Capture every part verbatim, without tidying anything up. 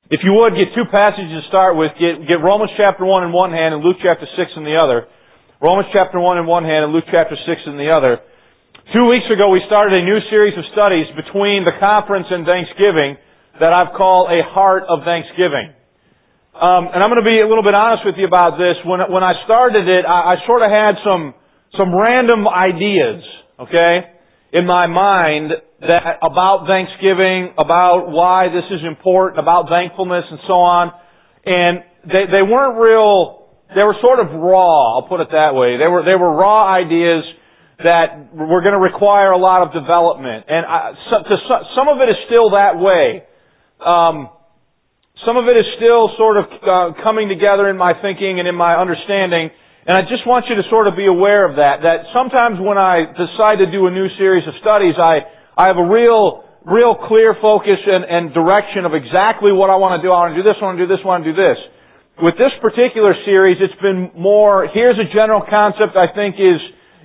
If you would, get two passages to start with. Get, get Romans chapter one in one hand and Luke chapter six in the other. Romans chapter one in one hand and Luke chapter six in the other. Two weeks ago we started a new series of studies between the conference and Thanksgiving that I've called A Heart of Thanksgiving. Um, and I'm going to be a little bit honest with you about this. When, when I started it, I, I sort of had some, some random ideas, okay, in my mind that about Thanksgiving, about why this is important, about thankfulness and so on. And they, they weren't real, they were sort of raw, I'll put it that way. They were, they were raw ideas that were going to require a lot of development. And I, so, to, some of it is still that way. Um, some of it is still sort of uh, coming together in my thinking and in my understanding. And I just want you to sort of be aware of that, that sometimes when I decide to do a new series of studies, I I have a real, real clear focus and, and direction of exactly what I want to do. I want to do this, I want to do this, I want to do this. With this particular series, it's been more, here's a general concept I think is,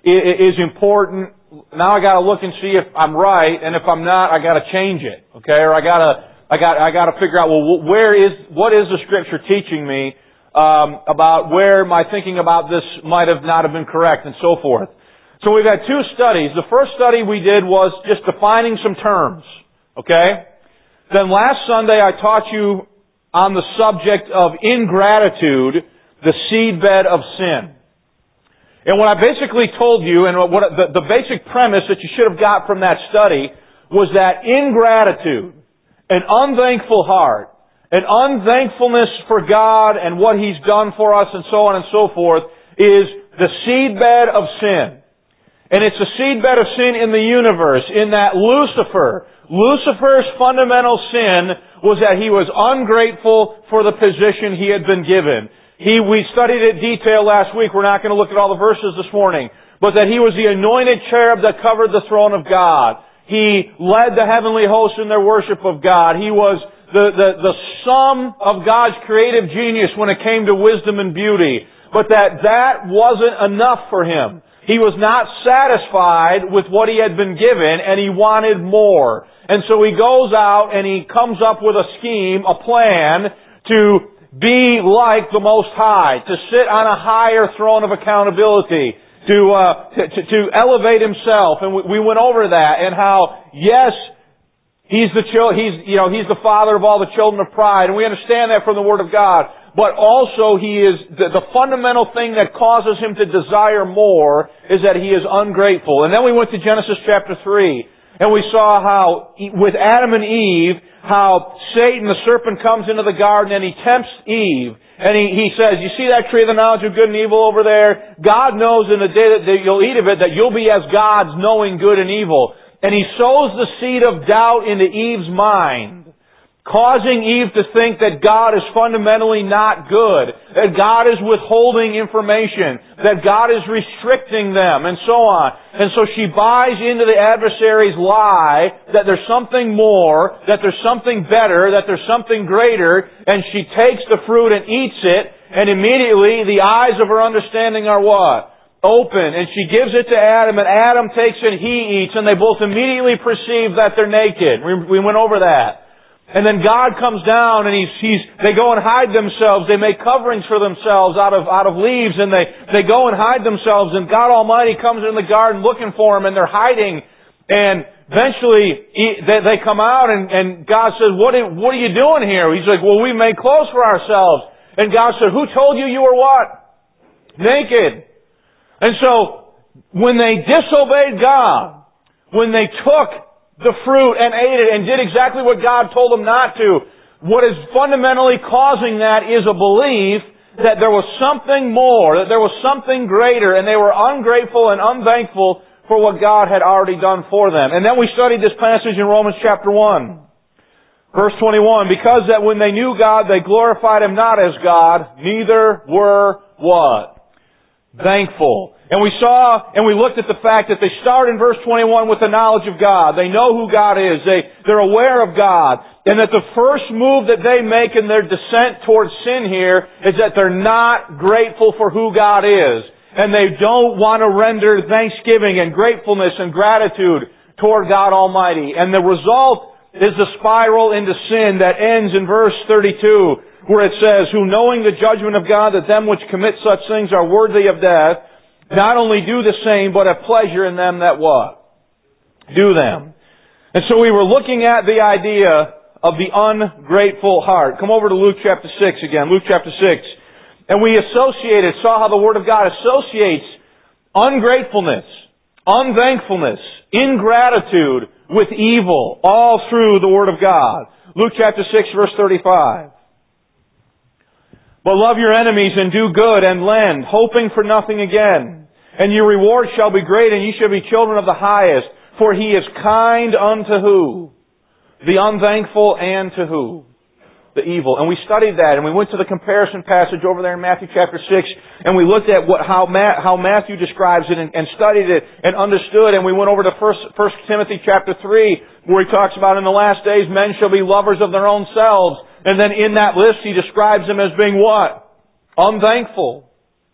is important. Now I gotta look and see if I'm right, and if I'm not, I gotta change it. Okay? Or I gotta, I got, I gotta figure out, well, where is, what is the Scripture teaching me, um, about where my thinking about this might have not have been correct, and so forth. So we've had two studies. The first study we did was just defining some terms. Okay? Then last Sunday I taught you on the subject of ingratitude, the seedbed of sin. And what I basically told you, and what the, the basic premise that you should have got from that study, was that ingratitude, an unthankful heart, an unthankfulness for God and what He's done for us and so on and so forth, is the seedbed of sin. And it's a seedbed of sin in the universe, in that Lucifer, Lucifer's fundamental sin was that he was ungrateful for the position he had been given. He, we studied it in detail last week. We're not going to look at all the verses this morning. But that he was the anointed cherub that covered the throne of God. He led the heavenly hosts in their worship of God. He was the, the, the sum of God's creative genius when it came to wisdom and beauty. But that that wasn't enough for him. He was not satisfied with what he had been given, and he wanted more. And so he goes out and he comes up with a scheme, a plan, to be like the Most High, to sit on a higher throne of accountability, to uh, to, to elevate himself. And we, we went over that, and how, yes, he's the chil- he's you know he's the father of all the children of pride, and we understand that from the Word of God. But also he is, the, the fundamental thing that causes him to desire more is that he is ungrateful. And then we went to Genesis chapter three, and we saw how, with Adam and Eve, how Satan, the serpent, comes into the garden and he tempts Eve. And he, he says, you see that tree of the knowledge of good and evil over there? God knows in the day that you'll eat of it that you'll be as gods, knowing good and evil. And he sows the seed of doubt into Eve's mind, causing Eve to think that God is fundamentally not good, that God is withholding information, that God is restricting them, and so on. And so she buys into the adversary's lie that there's something more, that there's something better, that there's something greater, and she takes the fruit and eats it, and immediately the eyes of her understanding are what? Open. And she gives it to Adam, and Adam takes it, he eats, and they both immediately perceive that they're naked. We, we went over that. And then God comes down and he's, he's, they go and hide themselves. They make coverings for themselves out of, out of leaves, and they, they go and hide themselves, and God Almighty comes in the garden looking for them, and they're hiding. And eventually he, they, they come out, and, and God says, what are, what are you doing here? He's like, well, we made clothes for ourselves. And God said, who told you you were what? Naked. And so, when they disobeyed God, when they took the fruit and ate it and did exactly what God told them not to, what is fundamentally causing that is a belief that there was something more, that there was something greater, and they were ungrateful and unthankful for what God had already done for them. And then we studied this passage in Romans chapter one, verse twenty-one, because that when they knew God, they glorified Him not as God, neither were what? Thankful. And we saw, and we looked at the fact that they start in verse twenty-one with the knowledge of God. They know who God is. They, they're aware of God. And that the first move that they make in their descent towards sin here is that they're not grateful for who God is. And they don't want to render thanksgiving and gratefulness and gratitude toward God Almighty. And the result is the spiral into sin that ends in verse thirty-two, where it says, who knowing the judgment of God that them which commit such things are worthy of death, not only do the same, but have pleasure in them that what? Do them. And so we were looking at the idea of the ungrateful heart. Come over to Luke chapter six again, Luke chapter six. And we associated, saw how the Word of God associates ungratefulness, unthankfulness, ingratitude with evil, all through the Word of God. Luke chapter six, verse thirty-five. But love your enemies and do good and lend, hoping for nothing again. And your reward shall be great, and ye shall be children of the highest. For He is kind unto who? The unthankful, and to who? The evil. And we studied that, and we went to the comparison passage over there in Matthew chapter six, and we looked at what, how, Ma, how Matthew describes it and, and studied it and understood, and we went over to First, First Timothy chapter three, where he talks about in the last days men shall be lovers of their own selves, and then in that list he describes them as being what? Unthankful.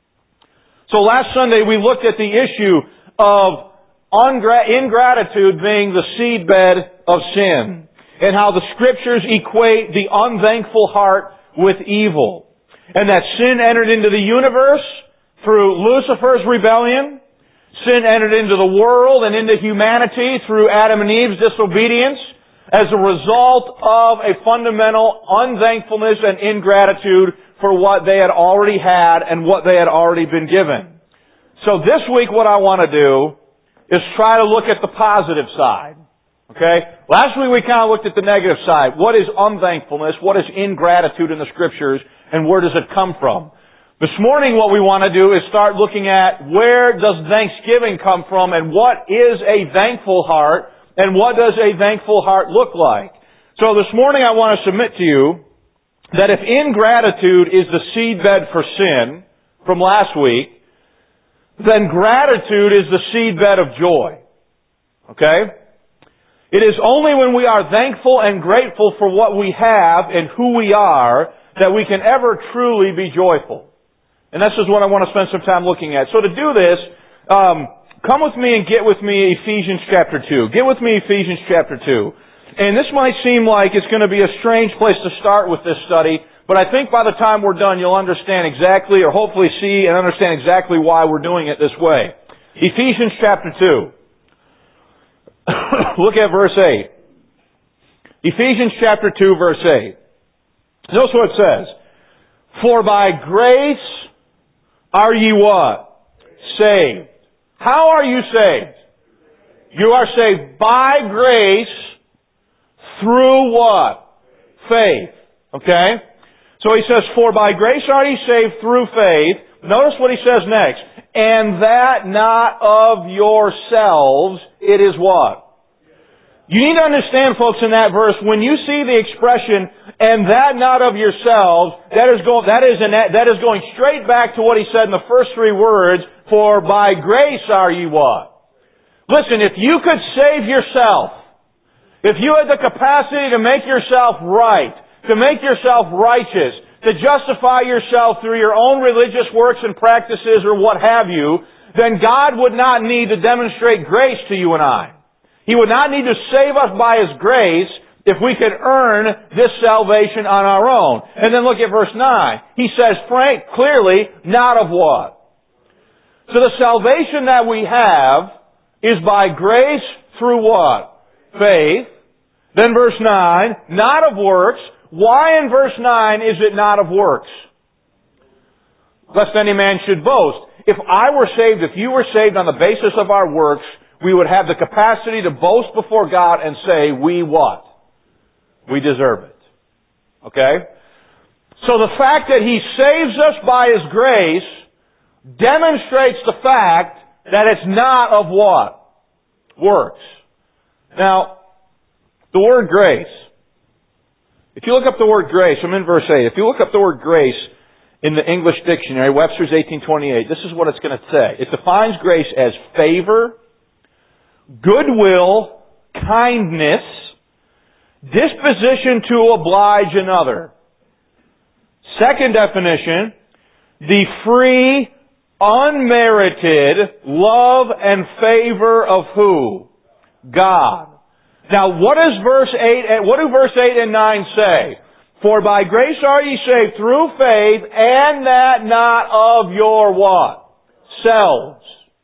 So last Sunday we looked at the issue of ingratitude being the seedbed of sin, and how the Scriptures equate the unthankful heart with evil. And that sin entered into the universe through Lucifer's rebellion. Sin entered into the world and into humanity through Adam and Eve's disobedience as a result of a fundamental unthankfulness and ingratitude for what they had already had and what they had already been given. So this week what I want to do is try to look at the positive side. Okay? Last week we kind of looked at the negative side. What is unthankfulness? What is ingratitude in the Scriptures? And where does it come from? This morning what we want to do is start looking at where does thanksgiving come from and what is a thankful heart and what does a thankful heart look like. So this morning I want to submit to you that if ingratitude is the seedbed for sin from last week, then gratitude is the seedbed of joy. Okay? It is only when we are thankful and grateful for what we have and who we are that we can ever truly be joyful. And this is what I want to spend some time looking at. So to do this, um, come with me and get with me Ephesians chapter two. Get with me Ephesians chapter two. And this might seem like it's going to be a strange place to start with this study, but I think by the time we're done you'll understand exactly, or hopefully see and understand exactly why we're doing it this way. Ephesians chapter two. Look at verse eight. Ephesians chapter two, verse eight. Notice what it says. For by grace are ye what? Saved. How are you saved? You are saved by grace through what? Faith. Okay? So he says, for by grace are ye saved through faith. Notice what he says next. And that not of yourselves, it is what? You need to understand, folks, in that verse, when you see the expression, and that not of yourselves, that is going, that is, an, that is going straight back to what he said in the first three words, for by grace are ye what? Listen, if you could save yourself, if you had the capacity to make yourself right, to make yourself righteous, to justify yourself through your own religious works and practices or what have you, then God would not need to demonstrate grace to you and I. He would not need to save us by His grace if we could earn this salvation on our own. And then look at verse nine. He says, frank, clearly, not of what? So the salvation that we have is by grace through what? Faith. Then verse nine, not of works. Why in verse nine is it not of works? Lest any man should boast. If I were saved, if you were saved on the basis of our works, we would have the capacity to boast before God and say, we what? We deserve it. Okay? So the fact that He saves us by His grace demonstrates the fact that it's not of what? Works. Now, the word grace. If you look up the word grace, I'm in verse eight. If you look up the word grace in the English dictionary, Webster's eighteen twenty-eight, this is what it's going to say. It defines grace as favor, goodwill, kindness, disposition to oblige another. Second definition, the free, unmerited love and favor of who? God. Now, what does verse eight, what do verse eight and nine say? For by grace are ye saved through faith, and that not of your what? Selves.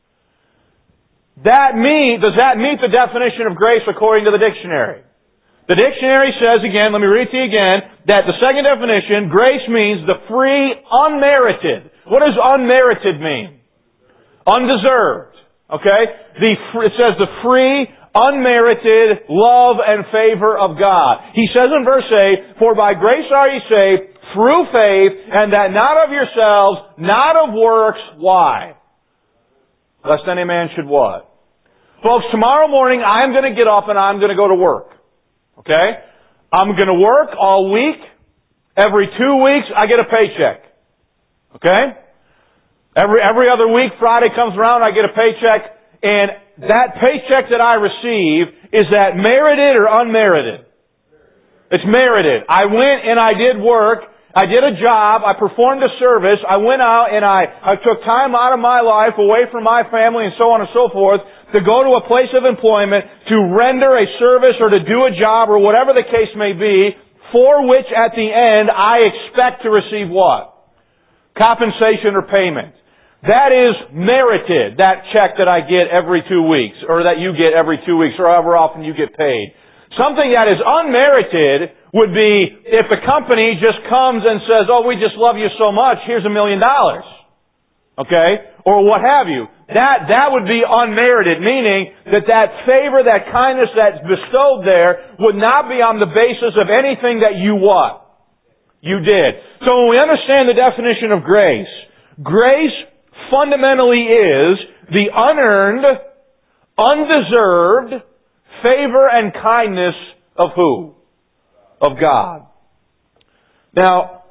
That mean, does that meet the definition of grace according to the dictionary? The dictionary says again, let me read to you again, that the second definition, grace means the free, unmerited. What does unmerited mean? Undeserved. Okay? The, it says the free, unmerited love and favor of God. He says in verse eight, for by grace are ye saved through faith, and that not of yourselves, not of works. Why? Lest any man should what? Folks, tomorrow morning I'm going to get up and I'm going to go to work. Okay? I'm going to work all week. Every two weeks I get a paycheck. Okay? Every, every other week, Friday comes around, I get a paycheck, and that paycheck that I receive, is that merited or unmerited? It's merited. I went and I did work. I did a job. I performed a service. I went out and I, I took time out of my life away from my family and so on and so forth to go to a place of employment to render a service or to do a job or whatever the case may be, for which at the end I expect to receive what? Compensation or payment. That is merited, that check that I get every two weeks, or that you get every two weeks, or however often you get paid. Something that is unmerited would be if the company just comes and says, oh, we just love you so much, here's a million dollars. Okay? Or what have you. That, that would be unmerited, meaning that that favor, that kindness that's bestowed there would not be on the basis of anything that you what? You did. So when we understand the definition of grace, grace fundamentally is the unearned, undeserved favor and kindness of who? Of God. Now,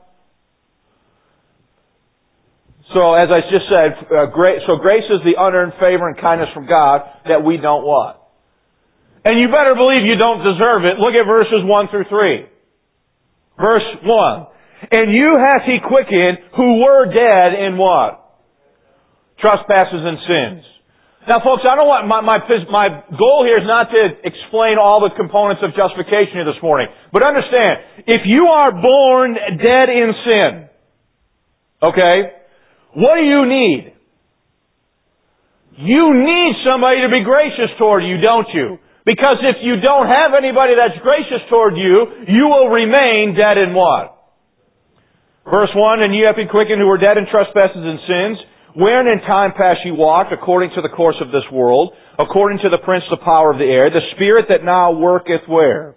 so as I just said, uh, grace, so grace is the unearned favor and kindness from God that we don't what? And you better believe you don't deserve it. Look at verses one through three. Verse one. And you hath he quickened who were dead in what? Trespasses and sins. Now folks, I don't want, my, my, my goal here is not to explain all the components of justification here this morning. But understand, if you are born dead in sin, okay, what do you need? You need somebody to be gracious toward you, don't you? Because if you don't have anybody that's gracious toward you, you will remain dead in what? Verse one, and ye have been quickened who were dead in trespasses and sins, wherein in time past ye walked, according to the course of this world, according to the prince of the power of the air, the spirit that now worketh where?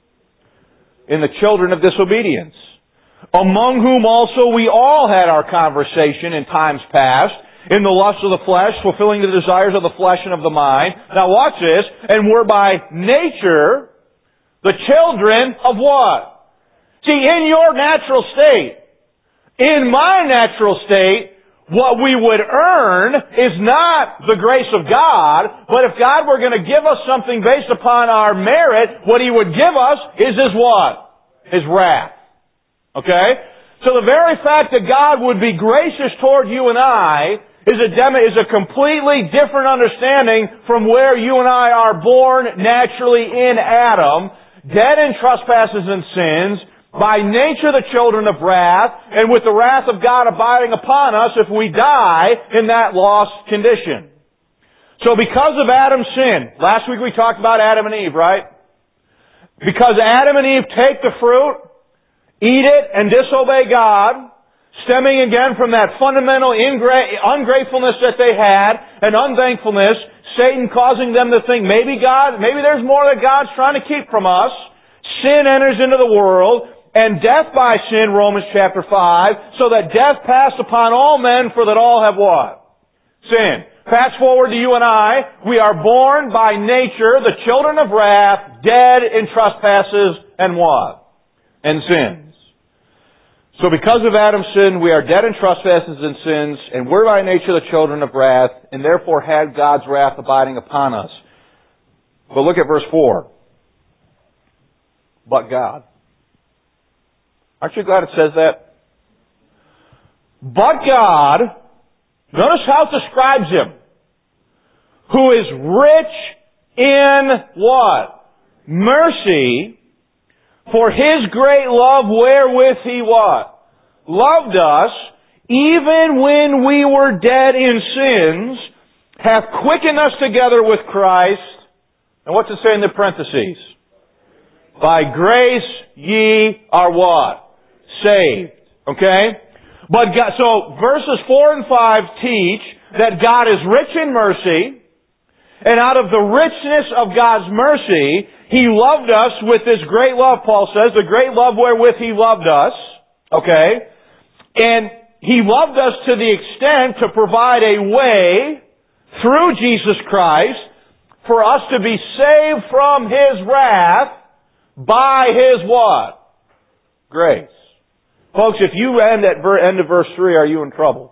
In the children of disobedience. Among whom also we all had our conversation in times past, in the lust of the flesh, fulfilling the desires of the flesh and of the mind. Now watch this, and were by nature the children of what? See, in your natural state, in my natural state, what we would earn is not the grace of God, but if God were going to give us something based upon our merit, what He would give us is His what? His wrath. Okay? So the very fact that God would be gracious toward you and I is a, dem- is a completely different understanding from where you and I are born naturally in Adam, dead in trespasses and sins, by nature the children of wrath, and with the wrath of God abiding upon us if we die in that lost condition. So because of Adam's sin, last week we talked about Adam and Eve, right? Because Adam and Eve take the fruit, eat it, and disobey God, stemming again from that fundamental ingra- ungratefulness that they had, and unthankfulness, Satan causing them to think, maybe God, maybe there's more that God's trying to keep from us. Sin enters into the world, and death by sin, Romans chapter five, so that death passed upon all men, for that all have what? Sin. Fast forward to you and I, we are born by nature, the children of wrath, dead in trespasses and what? And sins. So because of Adam's sin, we are dead in trespasses and sins, and we're by nature the children of wrath, and therefore had God's wrath abiding upon us. But look at verse four. But God. Aren't you glad it says that? But God, notice how it describes Him, who is rich in what? mercy, for His great love wherewith He what? Loved us, even when we were dead in sins, hath quickened us together with Christ. And what's it say in the parentheses? By grace ye are what? Saved. Okay? But God, so verses four and five teach that God is rich in mercy, and out of the richness of God's mercy, He loved us with this great love, Paul says, the great love wherewith He loved us. Okay? And He loved us to the extent to provide a way through Jesus Christ for us to be saved from His wrath by His what? Grace. Folks, if you end at end of verse three, are you in trouble?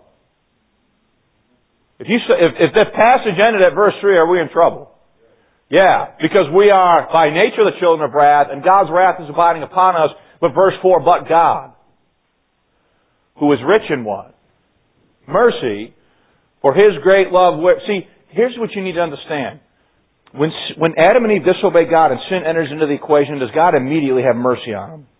If you if, if the passage ended at verse three, are we in trouble? Yeah, because we are by nature the children of wrath, and God's wrath is abiding upon us. But verse four, but God, who is rich in what? Mercy, for His great love. See, here's what you need to understand. When, when Adam and Eve disobey God and sin enters into the equation, does God immediately have mercy on them?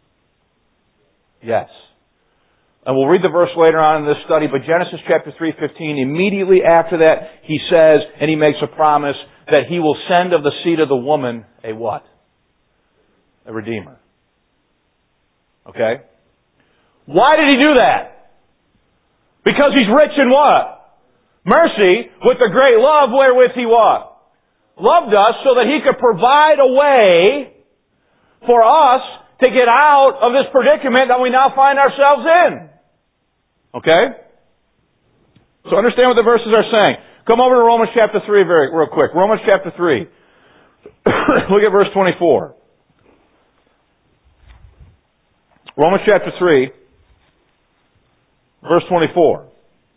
Yes. And we'll read the verse later on in this study, but Genesis chapter three fifteen, immediately after that, He says, and He makes a promise, that He will send of the seed of the woman a what? A Redeemer. Okay? Why did He do that? Because He's rich in what? Mercy, with the great love wherewith He what? Loved us, so that He could provide a way for us to get out of this predicament that we now find ourselves in. Okay? So understand what the verses are saying. Come over to Romans chapter three very real quick. Romans chapter three. Look at verse twenty-four. Romans chapter three, verse twenty-four.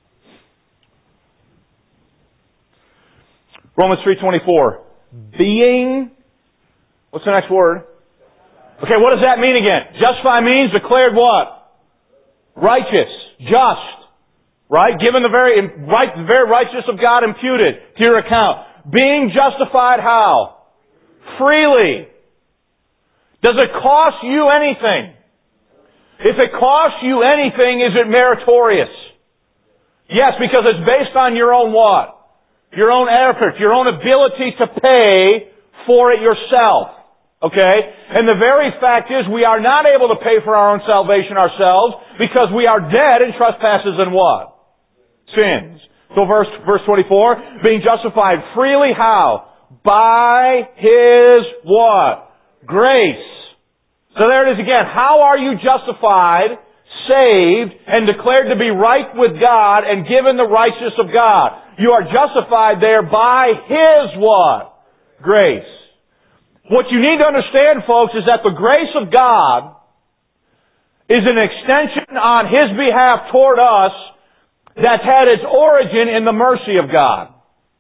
Romans three twenty-four. Being, what's the next word? Okay, what does that mean again? Justify means declared what? Righteous. Just. Right? Given the very, right, the very righteousness of God imputed to your account. Being justified how? Freely. Does it cost you anything? If it costs you anything, is it meritorious? Yes, because it's based on your own what? Your own effort, your own ability to pay for it yourself. Okay? And the very fact is we are not able to pay for our own salvation ourselves because we are dead in trespasses and what? Sins. So verse, verse twenty-four, being justified freely how? By His what? Grace. So there it is again. How are you justified, saved, and declared to be right with God and given the righteousness of God? You are justified there by His what? Grace. What you need to understand, folks, is that the grace of God is an extension on His behalf toward us that's had its origin in the mercy of God.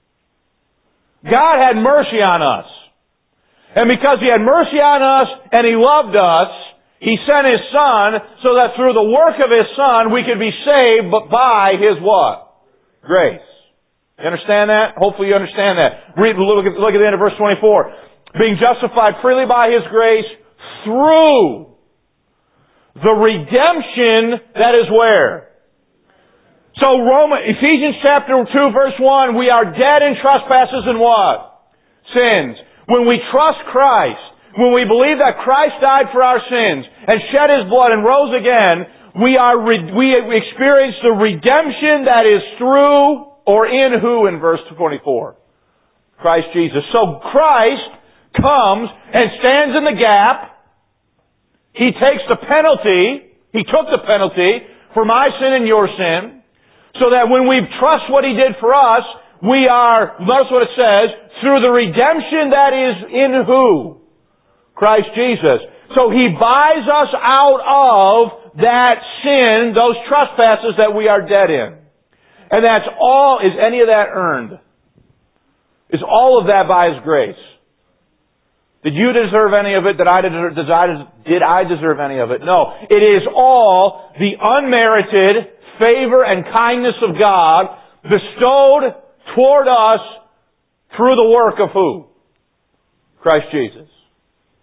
God had mercy on us. And because He had mercy on us and He loved us, He sent His Son so that through the work of His Son we could be saved by His what? Grace. You understand that? Hopefully you understand that. Read, look at, look at the end of verse twenty-four. Being justified freely by His grace through the redemption that is where? So Roman, Ephesians chapter two verse one, we are dead in trespasses and what? Sins. When we trust Christ, when we believe that Christ died for our sins and shed His blood and rose again, we are we experience the redemption that is through or in who in verse twenty-four? Christ Jesus. So Christ comes and stands in the gap. He takes the penalty. He took the penalty for my sin and your sin. So that when we trust what He did for us, we are, notice what it says, through the redemption that is in who? Christ Jesus. So He buys us out of that sin, those trespasses that we are dead in. And that's all, is any of that earned? Is all of that by His grace? Did you deserve any of it? Did I deserve, did I, did I deserve any of it? No. It is all the unmerited favor and kindness of God bestowed toward us through the work of who? Christ Jesus.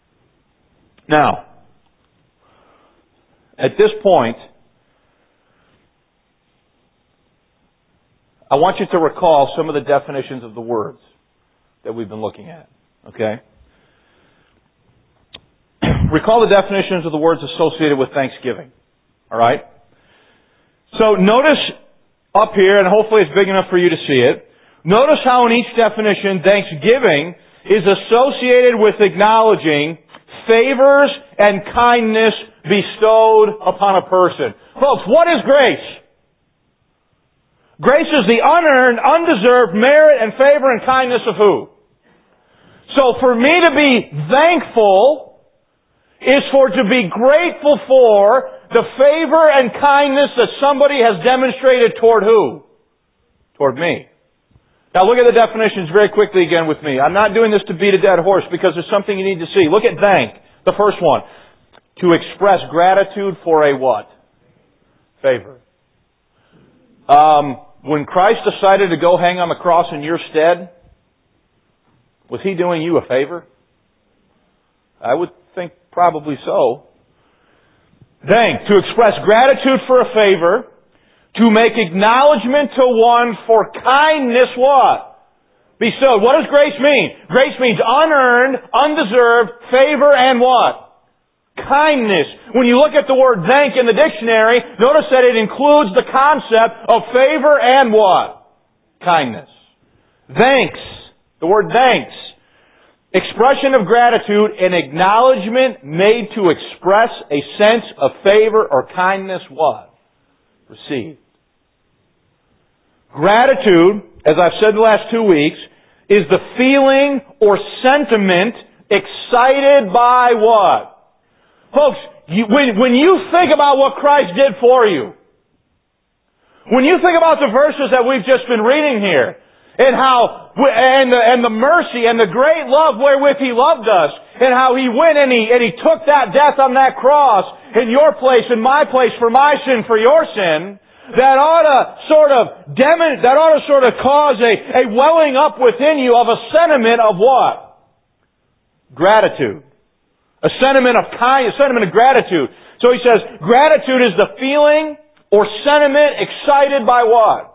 Now, at this point, I want you to recall some of the definitions of the words that we've been looking at. Okay? Recall the definitions of the words associated with thanksgiving. Alright? So notice up here, and hopefully it's big enough for you to see it, notice how in each definition, thanksgiving is associated with acknowledging favors and kindness bestowed upon a person. Folks, what is grace? Grace is the unearned, undeserved merit and favor and kindness of who? So for me to be thankful is for to be grateful for the favor and kindness that somebody has demonstrated toward who? Toward me. Now look at the definitions very quickly again with me. I'm not doing this to beat a dead horse because there's something you need to see. Look at thank. The first one. To express gratitude for a what? Favor. Um, when Christ decided to go hang on the cross in your stead, was He doing you a favor? I would think probably so. Thank. To express gratitude for a favor. To make acknowledgement to one for kindness what? Bestowed. What does grace mean? Grace means unearned, undeserved, favor, and what? Kindness. When you look at the word thank in the dictionary, notice that it includes the concept of favor and what? Kindness. Thanks. The word thanks. Expression of gratitude, an acknowledgement made to express a sense of favor or kindness what? Received. Gratitude, as I've said the last two weeks, is the feeling or sentiment excited by what? Folks, you, when, when you think about what Christ did for you, when you think about the verses that we've just been reading here, and how, and the, and the mercy and the great love wherewith He loved us, and how He went and He, and He took that death on that cross in your place, in my place, for my sin, for your sin, that ought to sort of demon, that ought to sort of cause a, a welling up within you of a sentiment of what? Gratitude. A sentiment of kind, a sentiment of gratitude. So he says, gratitude is the feeling or sentiment excited by what?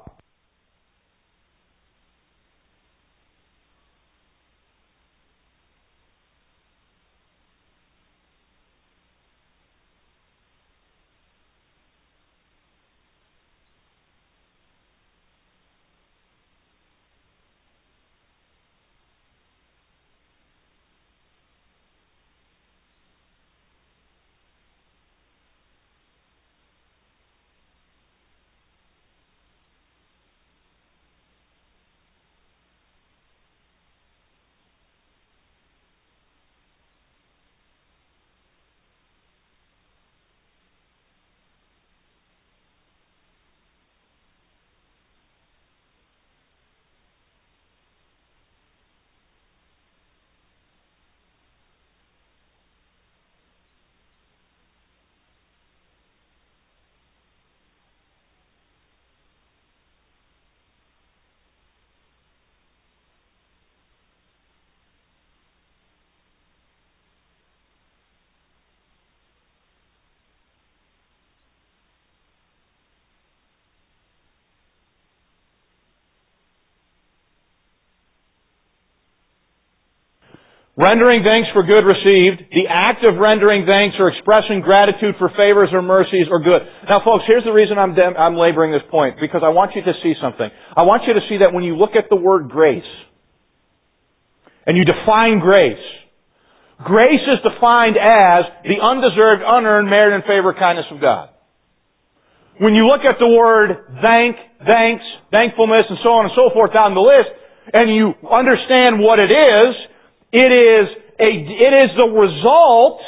Rendering thanks for good received. The act of rendering thanks or expressing gratitude for favors or mercies or good. Now folks, here's the reason I'm, dem- I'm laboring this point. Because I want you to see something. I want you to see that when you look at the word grace, and you define grace, grace is defined as the undeserved, unearned merit and favor kindness of God. When you look at the word thank, thanks, thankfulness, and so on and so forth down the list, and you understand what it is, It is a, it is the result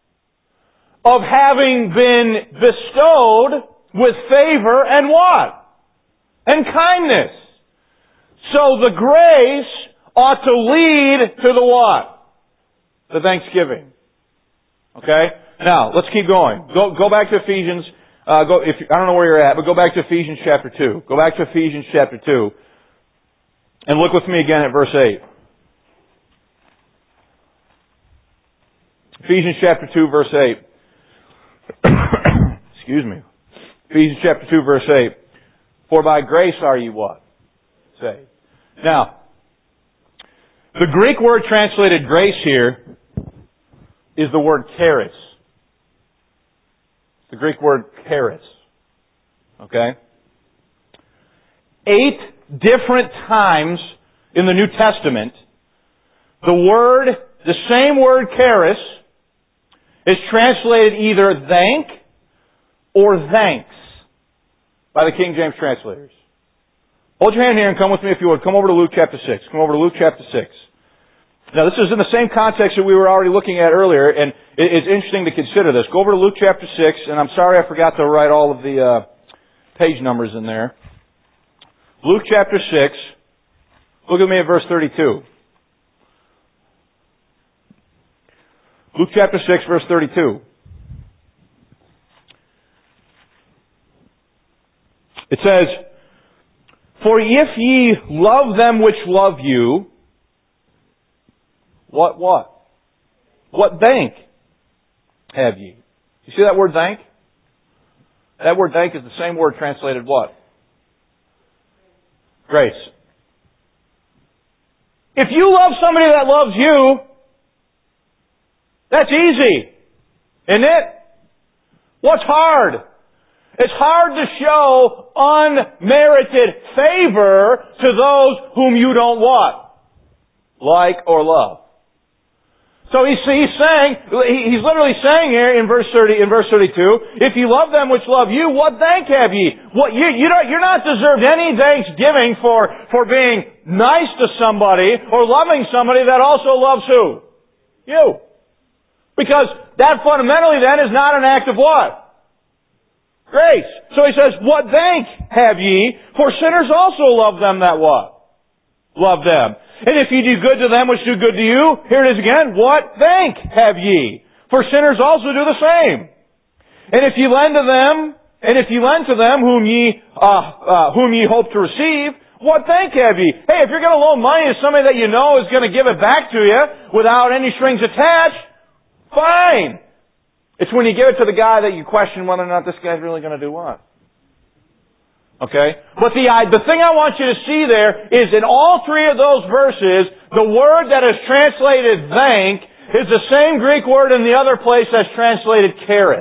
of having been bestowed with favor and what? And kindness. So the grace ought to lead to the what? The thanksgiving. Okay? Now, let's keep going. Go, go back to Ephesians, uh, go, if, I don't know where you're at, but go back to Ephesians chapter two. Go back to Ephesians chapter two. And look with me again at verse eight. Ephesians chapter two, verse eight. Excuse me. Ephesians chapter two, verse eight. For by grace are ye what? Saved. Now, the Greek word translated grace here is the word charis. The Greek word charis. Okay? Eight different times in the New Testament, the word, the same word charis, is translated either thank or thanks by the King James translators. Hold your hand here and come with me if you would. Come over to Luke chapter six. Come over to Luke chapter six. Now this is in the same context that we were already looking at earlier, and it's interesting to consider this. Go over to Luke chapter six, and I'm sorry I forgot to write all of the uh, page numbers in there. Luke chapter six, look at me at verse thirty-two. Luke chapter six, verse thirty-two. It says, for if ye love them which love you, what, what? What thank have ye? You see that word thank? That word thank is the same word translated what? Grace. If you love somebody that loves you, that's easy, isn't it? What's hard? It's hard to show unmerited favor to those whom you don't what? Like or love. So he's, he's saying, he's literally saying here in verse thirty, in verse thirty-two, if you love them which love you, what thank have ye? What you, you don't, you're not deserved any thanksgiving for, for being nice to somebody or loving somebody that also loves who? You. Because that fundamentally then is not an act of what? Grace. So he says, what thank have ye? For sinners also love them that what? Love them. And if ye do good to them which do good to you, here it is again, what thank have ye? For sinners also do the same. And if ye lend to them, and if ye lend to them whom ye, uh, uh, whom ye hope to receive, what thank have ye? Hey, if you're going to loan money to somebody that you know is going to give it back to you without any strings attached, fine. It's when you give it to the guy that you question whether or not this guy's really going to do what. Okay? But the, the thing I want you to see there is in all three of those verses, the word that is translated thank is the same Greek word in the other place that's translated charis.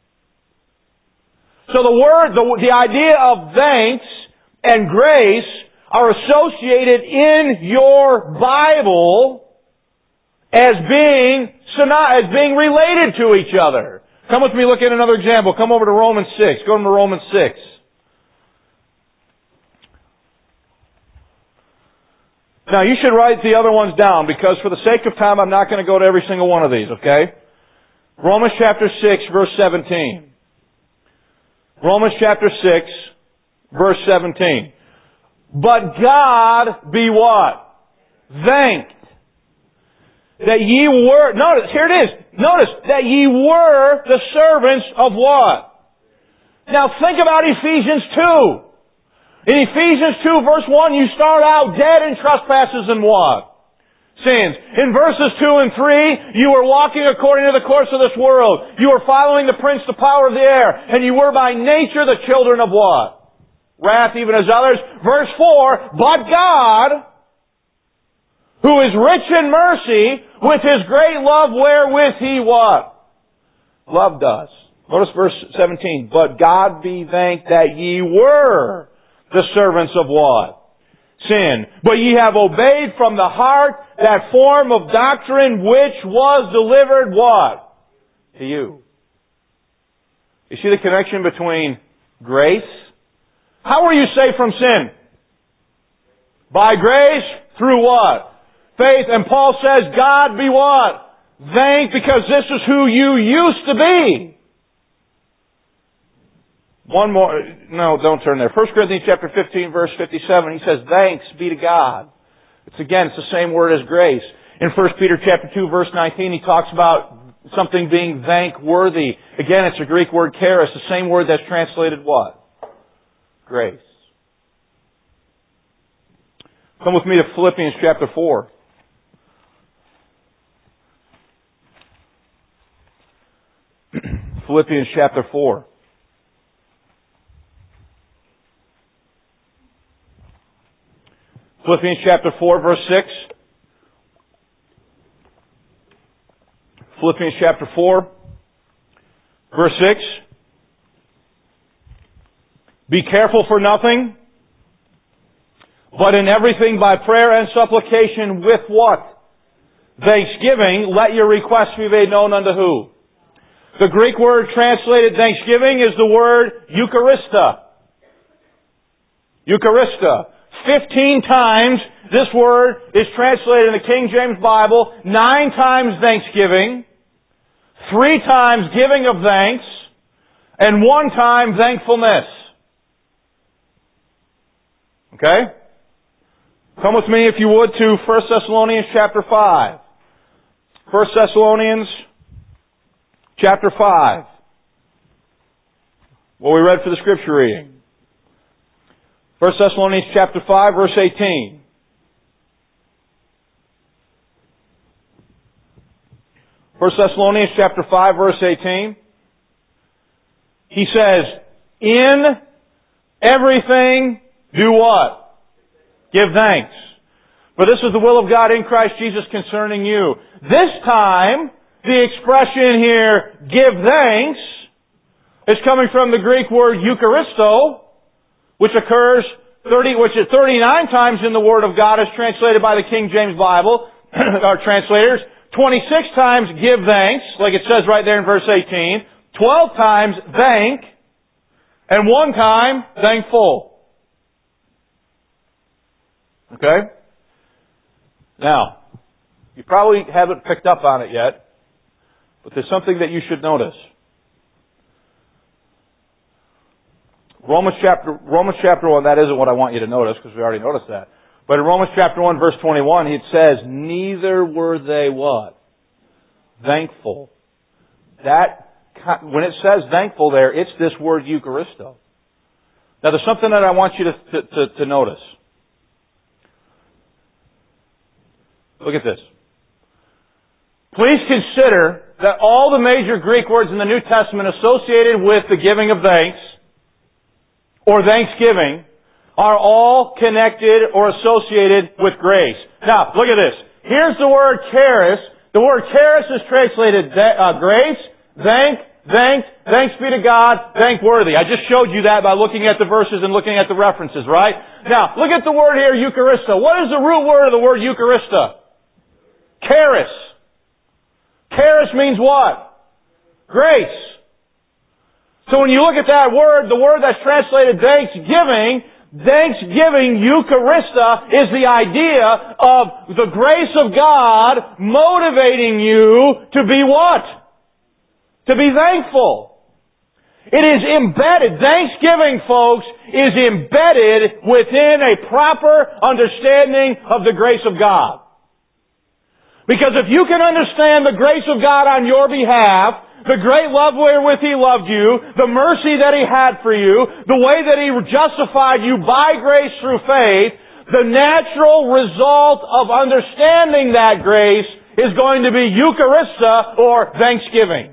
So the word, the, the idea of thanks and grace are associated in your Bible as being as being related to each other. Come with me, look at another example. Come over to Romans six. Go to Romans six. Now, you should write the other ones down because for the sake of time, I'm not going to go to every single one of these, okay? Romans chapter six, verse seventeen. Romans chapter six, verse seventeen. But God be what? Thanked. That ye were, notice, here it is. Notice, that ye were the servants of what? Now think about Ephesians two. In Ephesians two verse one, you start out dead in trespasses and what? Sins. In verses two and three, you were walking according to the course of this world. You were following the prince, the power of the air. And you were by nature the children of what? Wrath, even as others. Verse four, but God, who is rich in mercy, with His great love wherewith He what? Loved us. Notice verse seventeen. But God be thanked that ye were the servants of what? Sin. But ye have obeyed from the heart that form of doctrine which was delivered what? To you. You see the connection between grace? How were you saved from sin? By grace through what? Faith. And Paul says, God be what? Thanked because this is who you used to be. One more. No, don't turn there. First Corinthians chapter fifteen, verse fifty-seven, he says, thanks be to God. It's again, it's the same word as grace. In First Peter chapter two, verse nineteen, he talks about something being thankworthy. Again, it's a Greek word charis, the same word that's translated what? Grace. Come with me to Philippians chapter four. Philippians chapter four. Philippians chapter four, verse six. Philippians chapter four, verse six. Be careful for nothing, but in everything by prayer and supplication with what? Thanksgiving, let your requests be made known unto who? The Greek word translated thanksgiving is the word Eucharista. Eucharista. Fifteen times this word is translated in the King James Bible. Nine times thanksgiving. Three times giving of thanks. And one time thankfulness. Okay? Come with me, if you would, to First Thessalonians chapter five. First Thessalonians chapter five. What we read for the scripture reading. First Thessalonians chapter five, verse eighteen. First Thessalonians chapter five, verse eighteen. He says, in everything, do what? Give thanks. For this is the will of God in Christ Jesus concerning you. This time, the expression here, give thanks, is coming from the Greek word Eucharisto, which occurs thirty, which is thirty-nine times in the Word of God as translated by the King James Bible, our translators. twenty-six times give thanks, like it says right there in verse eighteen. twelve times thank, and one time thankful. Okay? Now, you probably haven't picked up on it yet, but there's something that you should notice. Romans chapter, Romans chapter one, that isn't what I want you to notice, because we already noticed that. But in Romans chapter one, verse twenty-one, it says, neither were they what? Thankful. That, when it says thankful there, it's this word Eucharisto. Now there's something that I want you to, to, to, to notice. Look at this. Please consider that all the major Greek words in the New Testament associated with the giving of thanks, or thanksgiving, are all connected or associated with grace. Now, look at this. Here's the word charis. The word charis is translated uh, grace, thank, thank, thanks be to God, thankworthy. I just showed you that by looking at the verses and looking at the references, right? Now, look at the word here, Eucharista. What is the root word of the word Eucharista? Charis. Charis means what? Grace. So when you look at that word, the word that's translated thanksgiving, thanksgiving, Eucharista, is the idea of the grace of God motivating you to be what? To be thankful. It is embedded. Thanksgiving, folks, is embedded within a proper understanding of the grace of God. Because if you can understand the grace of God on your behalf, the great love wherewith He loved you, the mercy that He had for you, the way that He justified you by grace through faith, the natural result of understanding that grace is going to be Eucharista, or thanksgiving.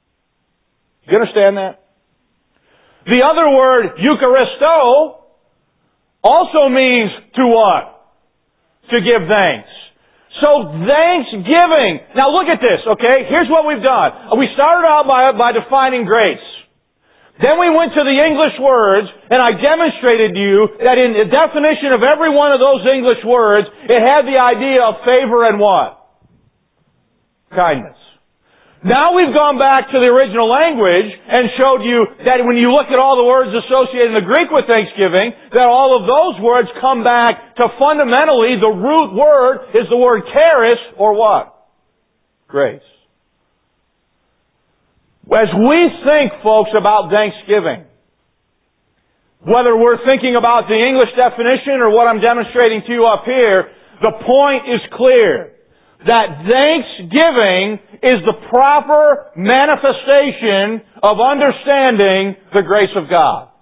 You understand that? The other word, Eucharisto, also means to what? To give thanks. So thanksgiving. Now look at this, okay? Here's what we've done. We started out by, by defining grace. Then we went to the English words, and I demonstrated to you that in the definition of every one of those English words, it had the idea of favor and what? Kindness. Now we've gone back to the original language and showed you that when you look at all the words associated in the Greek with thanksgiving, that all of those words come back to fundamentally the root word is the word charis, or what? Grace. As we think, folks, about thanksgiving, whether we're thinking about the English definition or what I'm demonstrating to you up here, the point is clear. That thanksgiving is the proper manifestation of understanding the grace of God.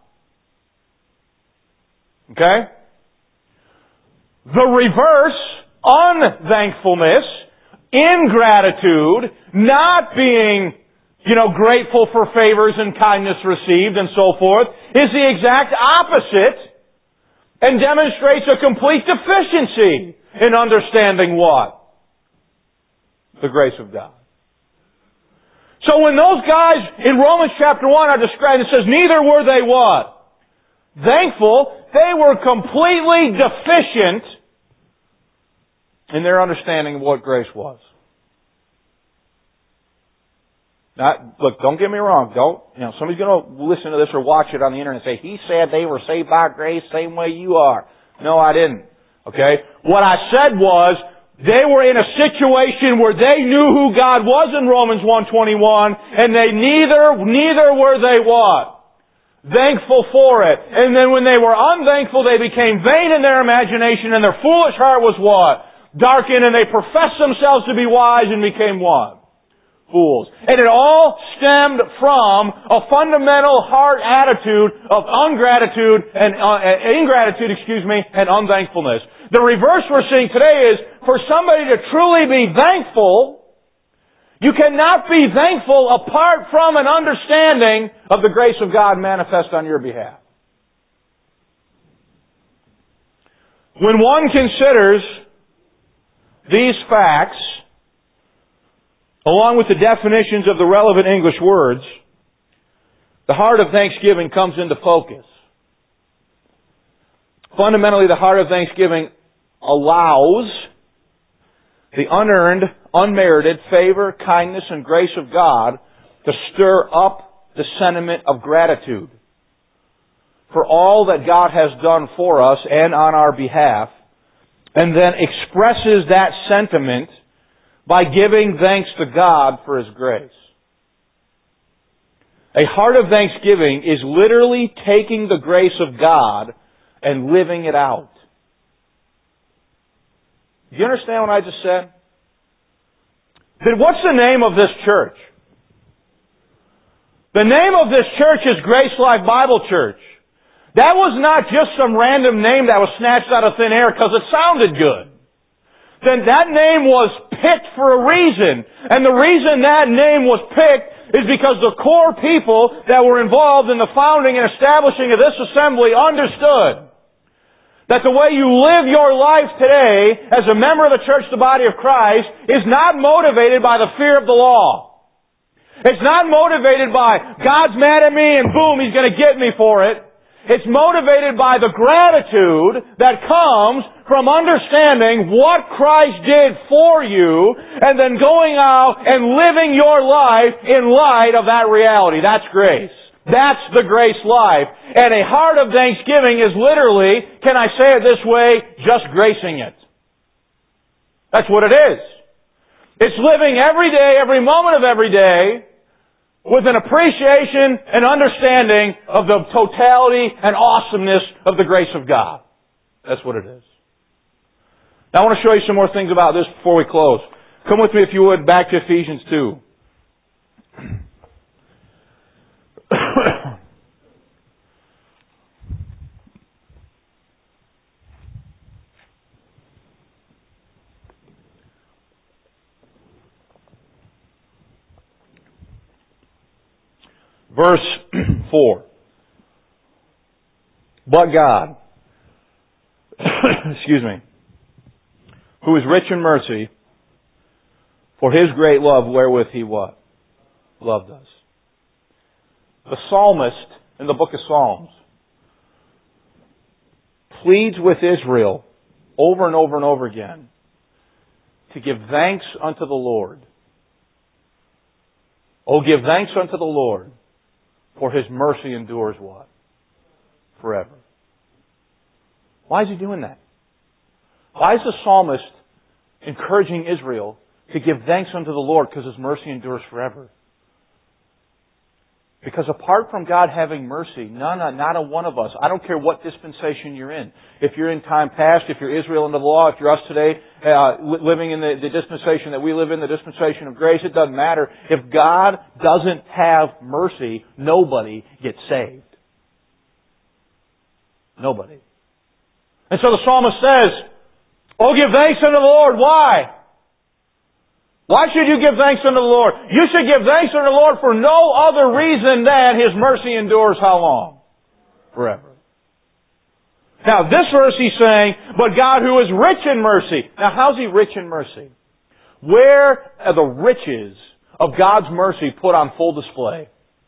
Okay? The reverse, unthankfulness, ingratitude, not being you know, grateful for favors and kindness received and so forth, is the exact opposite and demonstrates a complete deficiency in understanding what? The grace of God. So when those guys in Romans chapter one are described, it says, neither were they what? Thankful. They were completely deficient in their understanding of what grace was. Now, look, don't get me wrong. Don't, you know, somebody's going to listen to this or watch it on the internet and say, he said they were saved by grace same way you are. No, I didn't. Okay? What I said was, they were in a situation where they knew who God was in Romans one twenty-one, and they neither, neither were they what? Thankful for it. And then when they were unthankful, they became vain in their imagination, and their foolish heart was what? Darkened, and they professed themselves to be wise and became what? Fools. And it all stemmed from a fundamental heart attitude of ungratitude and uh, ingratitude, excuse me, and unthankfulness. The reverse we're seeing today is for somebody to truly be thankful, you cannot be thankful apart from an understanding of the grace of God manifest on your behalf. When one considers these facts, along with the definitions of the relevant English words, the heart of thanksgiving comes into focus. Fundamentally, the heart of thanksgiving allows the unearned, unmerited favor, kindness, and grace of God to stir up the sentiment of gratitude for all that God has done for us and on our behalf, and then expresses that sentiment by giving thanks to God for His grace. A heart of thanksgiving is literally taking the grace of God and living it out. Do you understand what I just said? Then what's the name of this church? The name of this church is Grace Life Bible Church. That was not just some random name that was snatched out of thin air because it sounded good. Then that name was picked for a reason. And the reason that name was picked is because the core people that were involved in the founding and establishing of this assembly understood that the way you live your life today as a member of the church, the body of Christ, is not motivated by the fear of the law. It's not motivated by, God's mad at me and boom, He's going to get me for it. It's motivated by the gratitude that comes from understanding what Christ did for you and then going out and living your life in light of that reality. That's grace. That's the grace life. And a heart of thanksgiving is literally, can I say it this way, just gracing it. That's what it is. It's living every day, every moment of every day, with an appreciation and understanding of the totality and awesomeness of the grace of God. That's what it is. Now I want to show you some more things about this before we close. Come with me, if you would, back to Ephesians two. Verse four. But God, excuse me, who is rich in mercy, for His great love wherewith He what? Loved us. The psalmist in the book of Psalms pleads with Israel over and over and over again to give thanks unto the Lord. Oh, give thanks unto the Lord, for His mercy endures what? Forever. Why is He doing that? Why is the psalmist encouraging Israel to give thanks unto the Lord because His mercy endures forever? Because apart from God having mercy, none, not a one of us, I don't care what dispensation you're in. If you're in time past, if you're Israel under the law, if you're us today, uh, living in the, the dispensation that we live in, the dispensation of grace, it doesn't matter. If God doesn't have mercy, nobody gets saved. Nobody. And so the psalmist says, oh, give thanks unto the Lord. Why? Why should you give thanks unto the Lord? You should give thanks unto the Lord for no other reason than His mercy endures how long? Forever. Now, this verse he's saying, but God who is rich in mercy. Now, how's He rich in mercy? Where are the riches of God's mercy put on full display?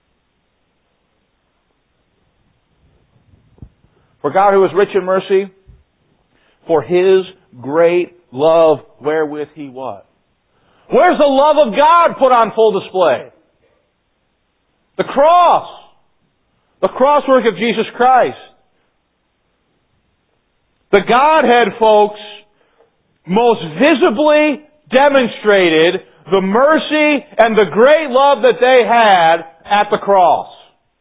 For God who is rich in mercy, for His great love wherewith He what? Where's the love of God put on full display? The cross. The cross work of Jesus Christ. The Godhead, folks, most visibly demonstrated the mercy and the great love that they had at the cross.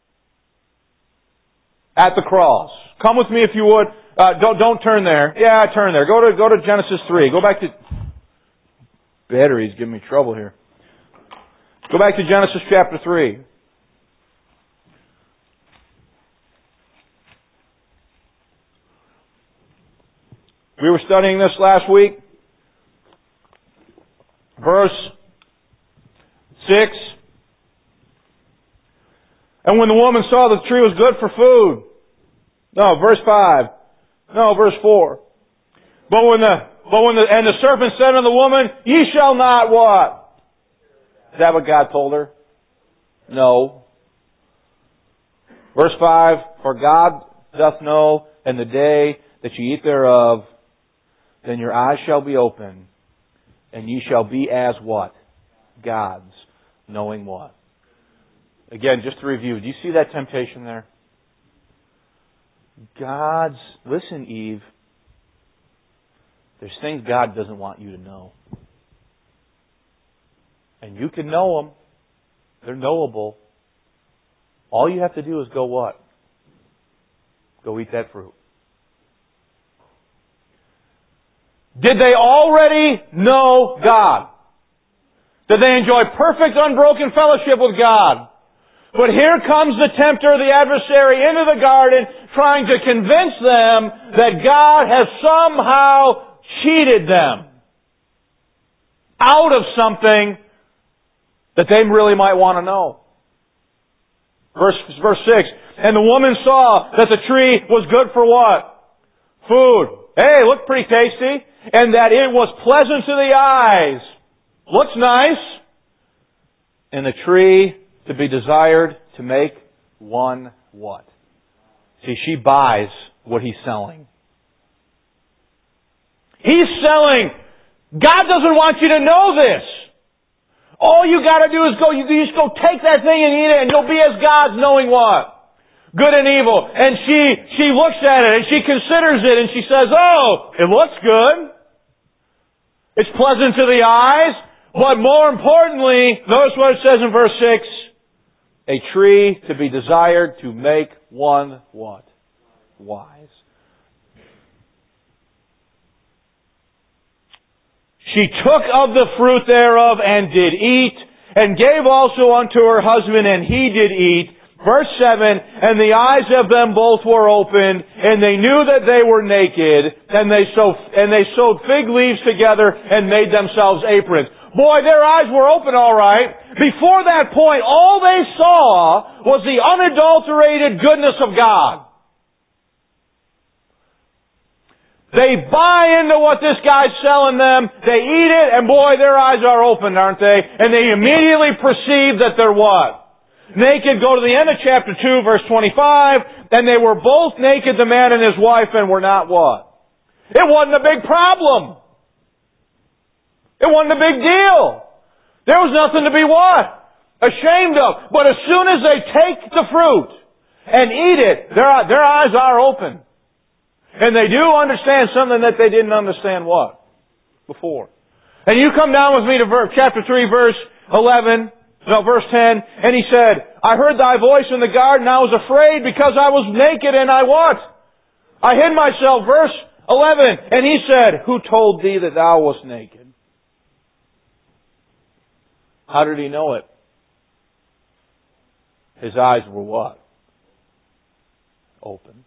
At the cross. Come with me if you would. Uh, don't don't turn there. Yeah, turn there. Go to go to Genesis three. Go back to batteries giving me trouble here. Go back to Genesis chapter three. We were studying this last week. Verse six. And when the woman saw that the tree was good for food. No, verse five. No, verse four. But when the, but when the, and the serpent said unto the woman, ye shall not what? Is that what God told her? No. Verse five, for God doth know in the day that ye eat thereof, then your eyes shall be open, and ye shall be as what? Gods, knowing what? Again, just to review, do you see that temptation there? God's, listen, Eve, there's things God doesn't want you to know. And you can know them. They're knowable. All you have to do is go what? Go eat that fruit. Did they already know God? Did they enjoy perfect, unbroken fellowship with God? But here comes the tempter, the adversary, into the garden, trying to convince them that God has somehow cheated them out of something that they really might want to know. Verse, verse six, and the woman saw that the tree was good for what? Food. Hey, looked pretty tasty. And that it was pleasant to the eyes. Looks nice. And the tree to be desired to make one what? See, she buys what he's selling. He's selling. God doesn't want you to know this. All you got to do is go, you just go take that thing and eat it and you'll be as gods knowing what? Good and evil. And she, she looks at it and she considers it and she says, oh, it looks good. It's pleasant to the eyes. But more importantly, notice what it says in verse six. A tree to be desired to make one what? Wise. She took of the fruit thereof and did eat, and gave also unto her husband, and he did eat. Verse seven, and the eyes of them both were opened, and they knew that they were naked, and they sewed, and they sewed fig leaves together and made themselves aprons. Boy, their eyes were open all right. Before that point, all they saw was the unadulterated goodness of God. They buy into what this guy's selling them, they eat it, and boy, their eyes are open, aren't they? And they immediately perceive that they're what? Naked. Go to the end of chapter two, verse twenty-five, and they were both naked, the man and his wife, and were not what? It wasn't a big problem. It wasn't a big deal. There was nothing to be what? Ashamed of. But as soon as they take the fruit and eat it, their, their eyes are open. And they do understand something that they didn't understand what? Before. And you come down with me to verse, chapter three, verse eleven, no, verse ten, and he said, I heard thy voice in the garden, I was afraid because I was naked and I what? I hid myself. Verse eleven, and he said, who told thee that thou wast naked? How did he know it? His eyes were what? Open.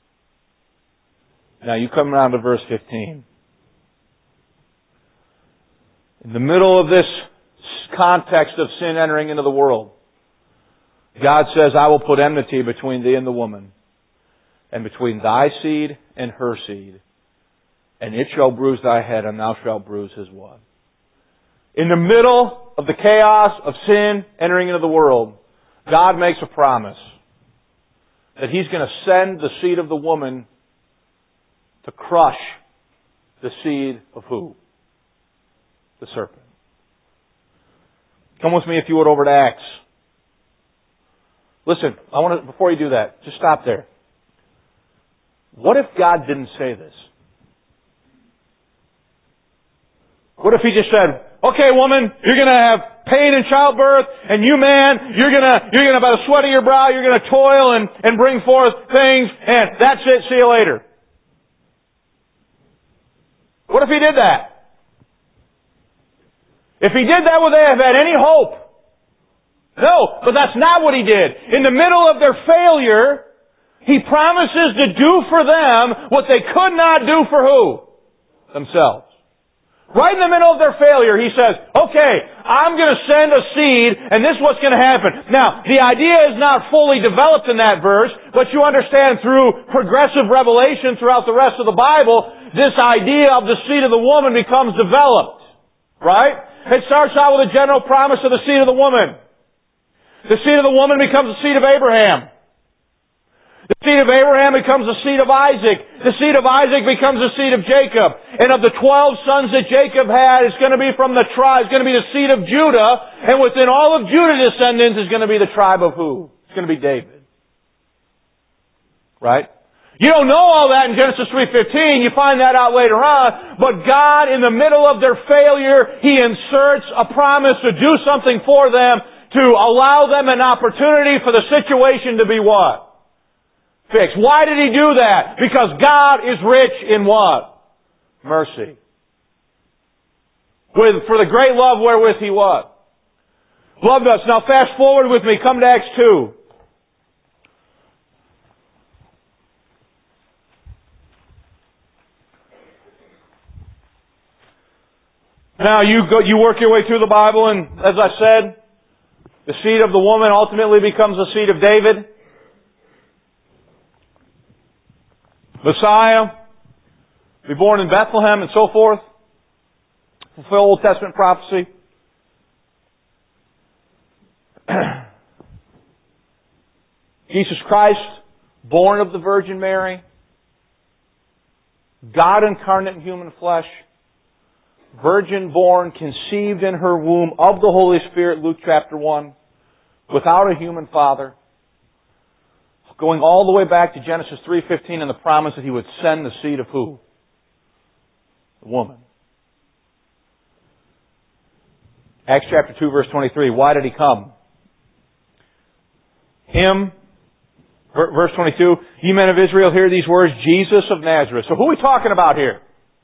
Now you come around to verse fifteen. In the middle of this context of sin entering into the world. God says, I will put enmity between thee and the woman, and between thy seed and her seed. And it shall bruise thy head, and thou shalt bruise his what? In the middle of the chaos of sin entering into the world, God makes a promise that He's going to send the seed of the woman to crush the seed of who? The serpent. Come with me, if you would, over to Acts. Listen, I want to, before you do that, just stop there. What if God didn't say this? What if He just said, okay, woman, you're going to have pain in childbirth, and you, man, you're going to, you're going to, by the sweat of your brow, you're going to toil and, and bring forth things, and that's it, see you later. What if He did that? If He did that, would they have had any hope? No, but that's not what He did. In the middle of their failure, He promises to do for them what they could not do for who? Themselves. Right in the middle of their failure, He says, okay, I'm going to send a seed, and this is what's going to happen. Now, the idea is not fully developed in that verse, but you understand through progressive revelation throughout the rest of the Bible, this idea of the seed of the woman becomes developed. Right? It starts out with a general promise of the seed of the woman. The seed of the woman becomes the seed of Abraham. The seed of Abraham becomes the seed of Isaac. The seed of Isaac becomes the seed of Jacob. And of the twelve sons that Jacob had, it's going to be from the tribe, it's going to be the seed of Judah. And within all of Judah's descendants is going to be the tribe of who? It's going to be David. Right? You don't know all that in Genesis three fifteen. You find that out later on. But God, in the middle of their failure, He inserts a promise to do something for them, to allow them an opportunity for the situation to be what? Fixed. Why did He do that? Because God is rich in what? Mercy. With, for the great love wherewith He what? Loved us. Now fast forward with me. Come to Acts two. Now you go, you work your way through the Bible, and as I said, the seed of the woman ultimately becomes the seed of David. Messiah, be born in Bethlehem and so forth. Fulfill Old Testament prophecy. Jesus Christ, born of the Virgin Mary. God incarnate in human flesh. Virgin born, conceived in her womb of the Holy Spirit, Luke chapter one, without a human father. Going all the way back to Genesis three fifteen and the promise that He would send the seed of who? The woman. Acts chapter two verse twenty-three. Why did He come? Him, verse twenty-two, ye men of Israel, hear these words, Jesus of Nazareth. So who are we talking about here?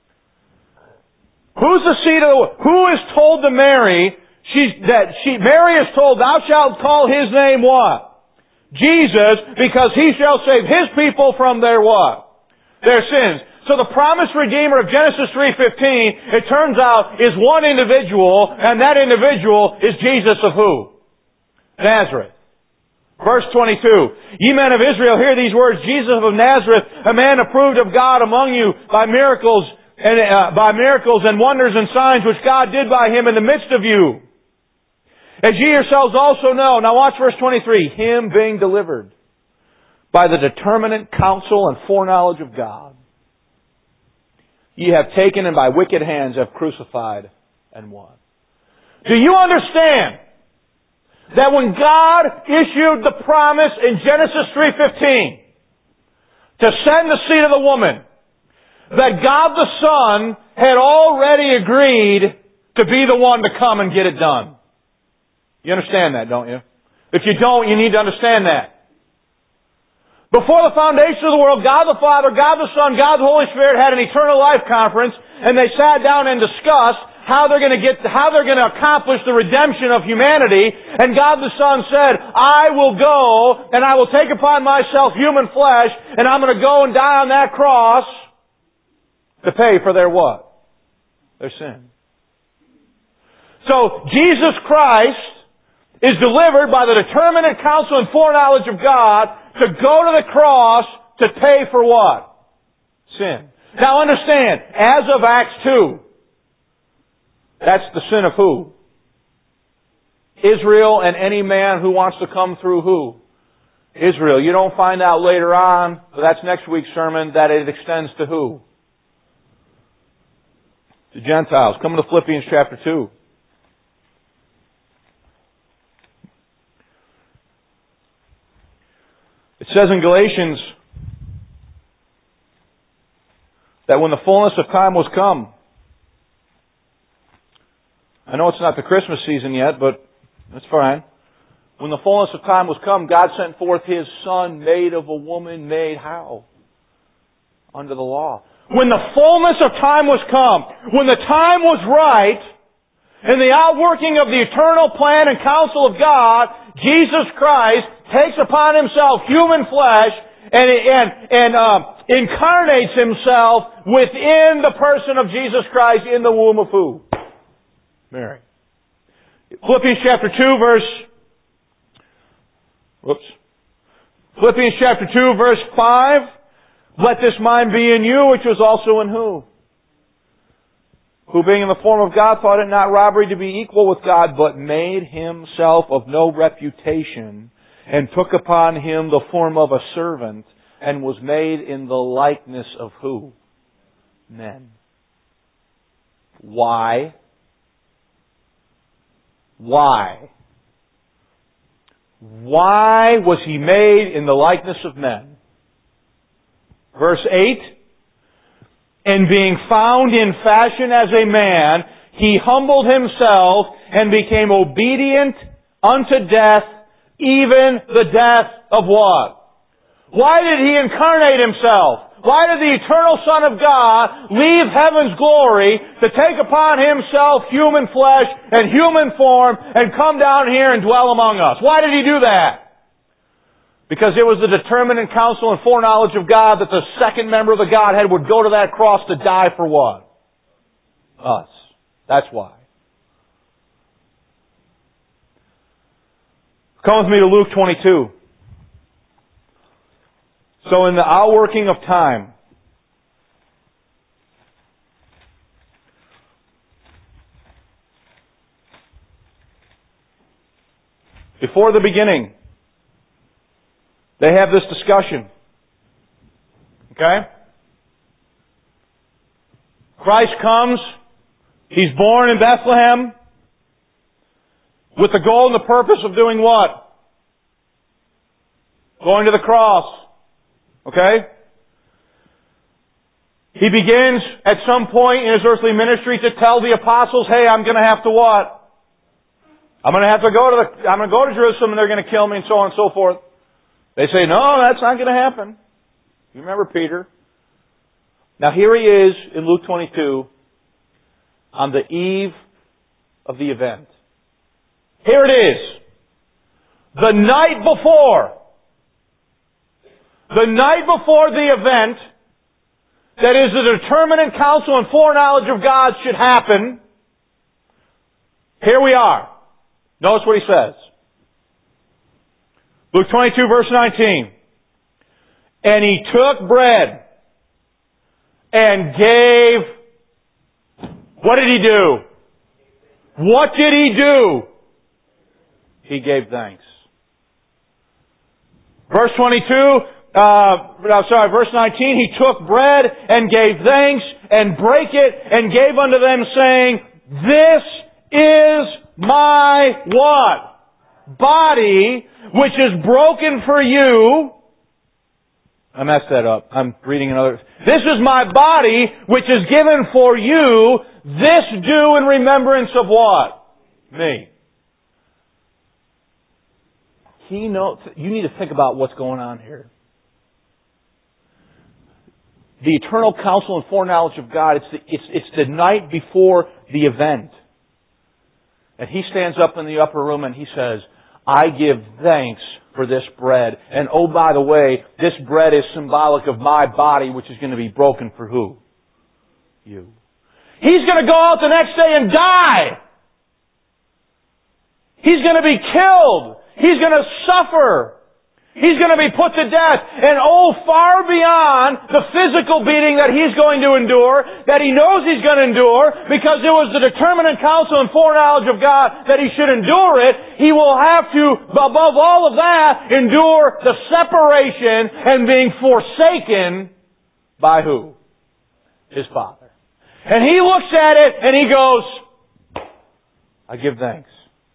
Who's the seed of the, who is told to Mary, she's, that she, Mary is told, thou shalt call His name what? Jesus, because He shall save His people from their what? Their sins. So the promised Redeemer of Genesis three fifteen, it turns out, is one individual, and that individual is Jesus of who? Nazareth. Verse twenty-two, ye men of Israel, hear these words, Jesus of Nazareth, a man approved of God among you by miracles, and uh, by miracles and wonders and signs which God did by Him in the midst of you. As ye yourselves also know. Now watch verse twenty-three. Him being delivered by the determinate counsel and foreknowledge of God, ye have taken and by wicked hands have crucified and won. Do you understand that when God issued the promise in Genesis three fifteen to send the seed of the woman, that God the Son had already agreed to be the one to come and get it done? You understand that, don't you? If you don't, you need to understand that. Before the foundation of the world, God the Father, God the Son, God the Holy Spirit had an eternal life conference, and they sat down and discussed how they're going to get, how they're going to accomplish the redemption of humanity. And God the Son said, I will go, and I will take upon myself human flesh, and I'm going to go and die on that cross to pay for their what? Their sin. So, Jesus Christ is delivered by the determinate counsel and foreknowledge of God to go to the cross to pay for what? Sin. Now understand, as of Acts two, that's the sin of who? Israel and any man who wants to come through who? Israel. You don't find out later on, but that's next week's sermon, that it extends to who? To Gentiles. Come to Philippians chapter two. It says in Galatians that when the fullness of time was come, I know it's not the Christmas season yet, but that's fine. When the fullness of time was come, God sent forth His Son, made of a woman, made how? Under the law. When the fullness of time was come, when the time was right, in the outworking of the eternal plan and counsel of God, Jesus Christ takes upon Himself human flesh and, and, and um, incarnates Himself within the person of Jesus Christ in the womb of who? Mary. Philippians chapter two verse... Whoops. Philippians chapter two verse five. Let this mind be in you, which was also in who? Who being in the form of God thought it not robbery to be equal with God, but made Himself of no reputation, and took upon Him the form of a servant, and was made in the likeness of who? Men. Why? Why? Why was He made in the likeness of men? Verse eight, and being found in fashion as a man, He humbled Himself and became obedient unto death, even the death of what? Why did He incarnate Himself? Why did the eternal Son of God leave heaven's glory to take upon Himself human flesh and human form and come down here and dwell among us? Why did He do that? Because it was the determinate counsel and foreknowledge of God that the second member of the Godhead would go to that cross to die for what? Us. That's why. Come with me to Luke twenty-two. So in the outworking of time, before the beginning, they have this discussion. Okay? Christ comes. He's born in Bethlehem with the goal and the purpose of doing what? Going to the cross. Okay? He begins at some point in His earthly ministry to tell the apostles, hey, I'm going to have to what? I'm going to have to go to the, I'm going to go to Jerusalem and they're going to kill me and so on and so forth. They say, no, that's not going to happen. You remember Peter? Now here he is in Luke twenty-two on the eve of the event. Here it is. The night before. The night before the event that is the determinate counsel and foreknowledge of God should happen. Here we are. Notice what he says. Luke twenty-two verse nineteen. And He took bread and gave... What did He do? What did He do? He gave thanks. Verse twenty-two, uh, no, sorry, verse nineteen, He took bread and gave thanks and brake it and gave unto them saying, this is my what? Body, which is broken for you. I messed that up. I'm reading another. This is my body, which is given for you. This do in remembrance of what? Me. He knows. You need to think about what's going on here. The eternal counsel and foreknowledge of God. It's the, it's, it's the night before the event. And He stands up in the upper room and He says, I give thanks for this bread. And oh, by the way, this bread is symbolic of my body, which is going to be broken for who? You. He's going to go out the next day and die. He's going to be killed. He's going to suffer. He's going to be put to death. And oh, far beyond the physical beating that he's going to endure, that he knows he's going to endure, because it was the determinate counsel and foreknowledge of God that he should endure it, he will have to, above all of that, endure the separation and being forsaken by who? His Father. And he looks at it and he goes, I give thanks.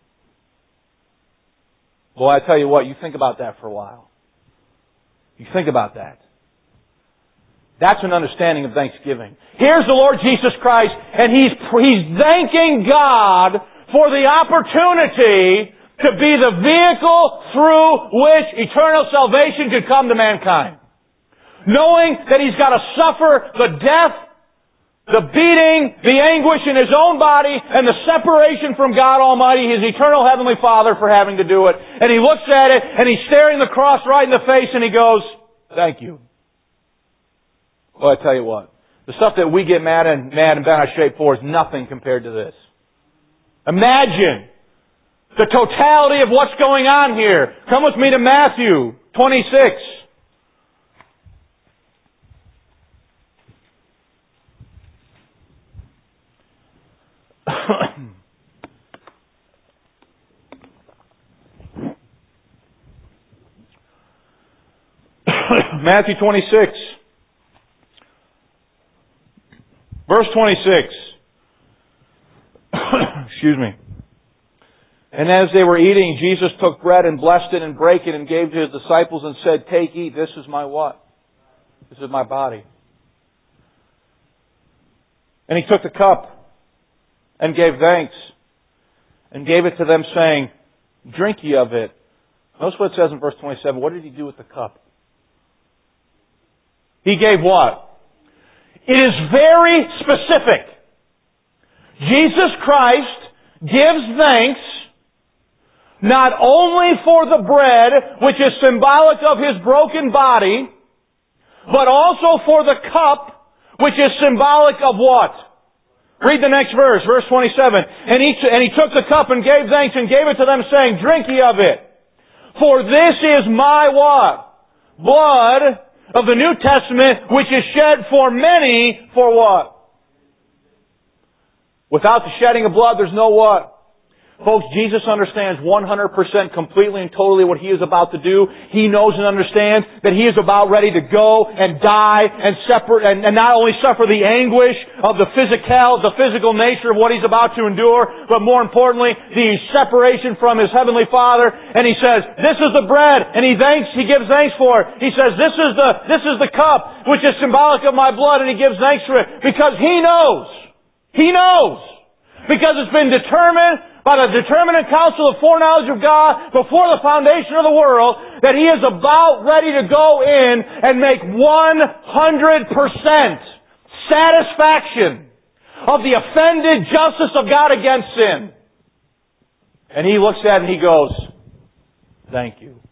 Boy, I tell you what, you think about that for a while. You think about that. That's an understanding of thanksgiving. Here's the Lord Jesus Christ, and He's, He's thanking God for the opportunity to be the vehicle through which eternal salvation could come to mankind. Knowing that He's got to suffer the death, the beating, the anguish in His own body, and the separation from God Almighty, His eternal Heavenly Father, for having to do it. And He looks at it, and He's staring the cross right in the face, and He goes, thank you. Well, I tell you what, the stuff that we get mad and mad and bent out of shape for is nothing compared to this. Imagine the totality of what's going on here. Come with me to Matthew twenty-six. Matthew twenty-six. Verse twenty-six. Excuse me. And as they were eating, Jesus took bread and blessed it and brake it and gave to His disciples and said, take, eat, this is my what? This is my body. And He took the cup and gave thanks, and gave it to them, saying, drink ye of it. Notice what it says in verse twenty-seven. What did He do with the cup? He gave what? It is very specific. Jesus Christ gives thanks not only for the bread, which is symbolic of His broken body, but also for the cup, which is symbolic of what? Read the next verse, verse twenty-seven. And he, and he took the cup and gave thanks and gave it to them, saying, drink ye of it. For this is my what? Blood of the New Testament, which is shed for many for what? Without the shedding of blood, there's no what? Folks, Jesus understands one hundred percent completely and totally what He is about to do. He knows and understands that He is about ready to go and die and separate, and, and not only suffer the anguish of the physical, the physical nature of what He's about to endure, but more importantly, the separation from His Heavenly Father. And He says, this is the bread, and He thanks, He gives thanks for it. He says, this is the, this is the cup, which is symbolic of my blood, and He gives thanks for it. Because He knows. He knows. Because it's been determined by the determinate counsel of foreknowledge of God before the foundation of the world, that He is about ready to go in and make one hundred percent satisfaction of the offended justice of God against sin. And He looks at it and He goes, thank you.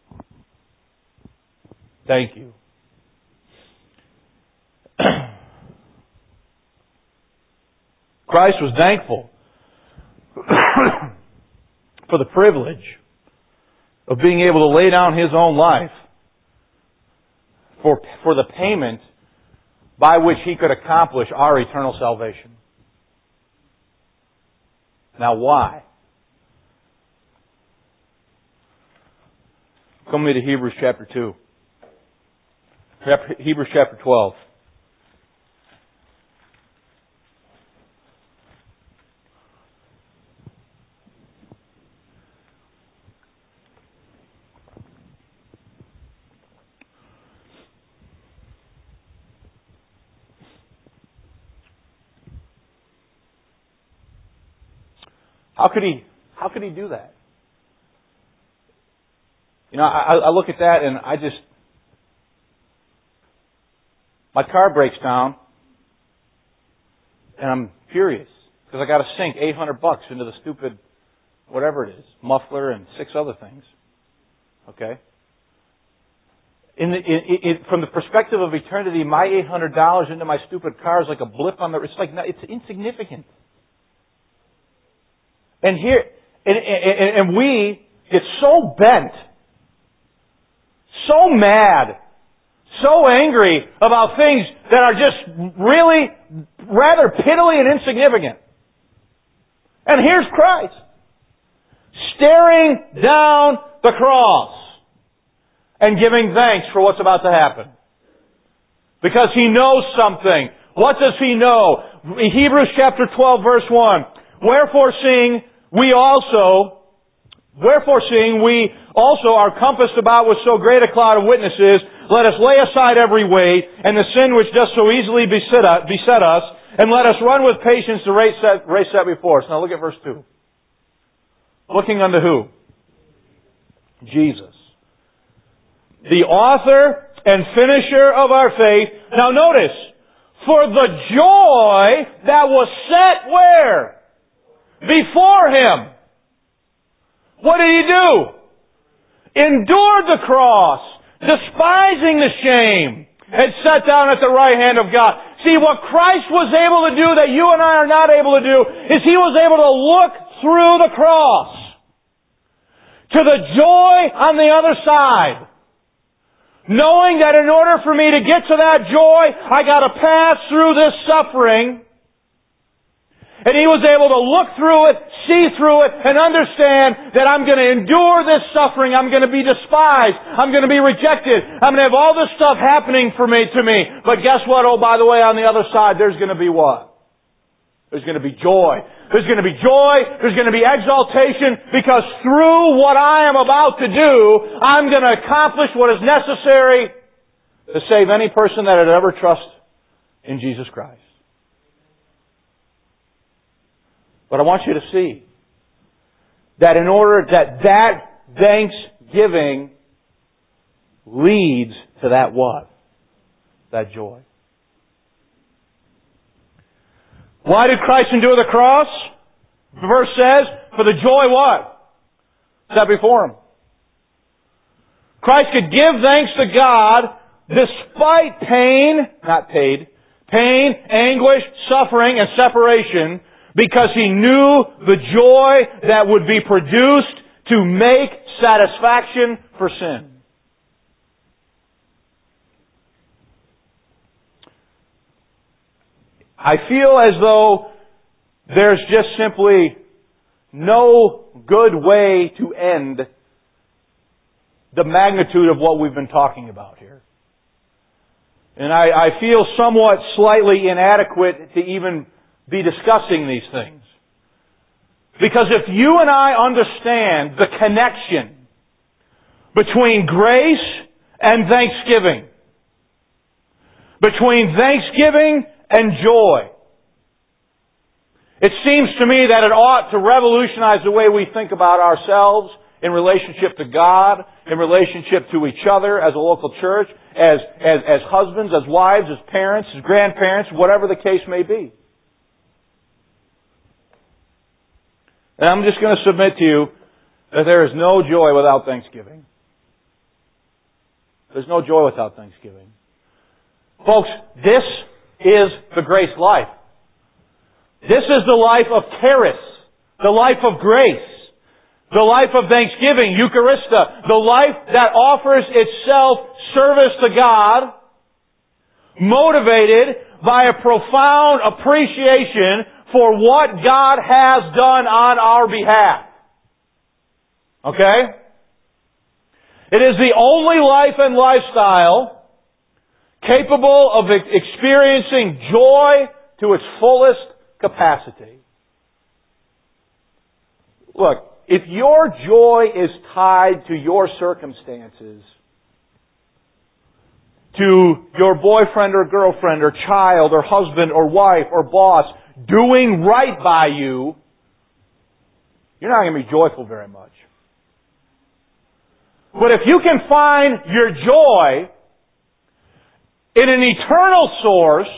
Thank you. Christ was thankful for the privilege of being able to lay down His own life for, for the payment by which He could accomplish our eternal salvation. Now why? Come with me to Hebrews chapter two. Hebrews chapter twelve. How could he, how could he do that? You know, I, I look at that and I just, my car breaks down and I'm furious because I got to sink eight hundred bucks into the stupid, whatever it is, muffler and six other things. Okay? In the, in, in, from the perspective of eternity, my eight hundred dollars into my stupid car is like a blip on the, it's like, it's insignificant. And here, and, and, and we get so bent, so mad, so angry about things that are just really rather piddly and insignificant. And here's Christ, staring down the cross and giving thanks for what's about to happen. Because He knows something. What does He know? Hebrews chapter twelve verse one. Wherefore seeing we also, wherefore seeing we also are compassed about with so great a cloud of witnesses, let us lay aside every weight and the sin which does so easily beset us, and let us run with patience the race set, race set before us. Now look at verse two. Looking unto who? Jesus. The author and finisher of our faith. Now notice, for the joy that was set where? Before Him. What did He do? Endured the cross, despising the shame, and sat down at the right hand of God. See, what Christ was able to do that you and I are not able to do is He was able to look through the cross to the joy on the other side. Knowing that in order for me to get to that joy, I got to pass through this suffering. And He was able to look through it, see through it, and understand that I'm going to endure this suffering. I'm going to be despised. I'm going to be rejected. I'm going to have all this stuff happening for me, to me. But guess what? Oh, by the way, on the other side, there's going to be what? There's going to be joy. There's going to be joy. There's going to be exaltation, because through what I am about to do, I'm going to accomplish what is necessary to save any person that would ever trust in Jesus Christ. But I want you to see that in order that that thanksgiving leads to that what? That joy. Why did Christ endure the cross? The verse says, for the joy what? Set before Him. Christ could give thanks to God despite pain, not paid, pain, anguish, suffering, and separation, because He knew the joy that would be produced to make satisfaction for sin. I feel as though there's just simply no good way to end the magnitude of what we've been talking about here. And I, I feel somewhat slightly inadequate to even be discussing these things. Because if you and I understand the connection between grace and thanksgiving, between thanksgiving and joy, it seems to me that it ought to revolutionize the way we think about ourselves in relationship to God, in relationship to each other as a local church, as, as, as husbands, as wives, as parents, as grandparents, whatever the case may be. And I'm just going to submit to you that there is no joy without thanksgiving. There's no joy without thanksgiving. Folks, this is the grace life. This is the life of charis, the life of grace, the life of thanksgiving, Eucharista, the life that offers itself service to God, motivated by a profound appreciation for what God has done on our behalf. Okay? It is the only life and lifestyle capable of experiencing joy to its fullest capacity. Look, if your joy is tied to your circumstances, to your boyfriend or girlfriend or child or husband or wife or boss doing right by you, you're not going to be joyful very much. But if you can find your joy in an eternal source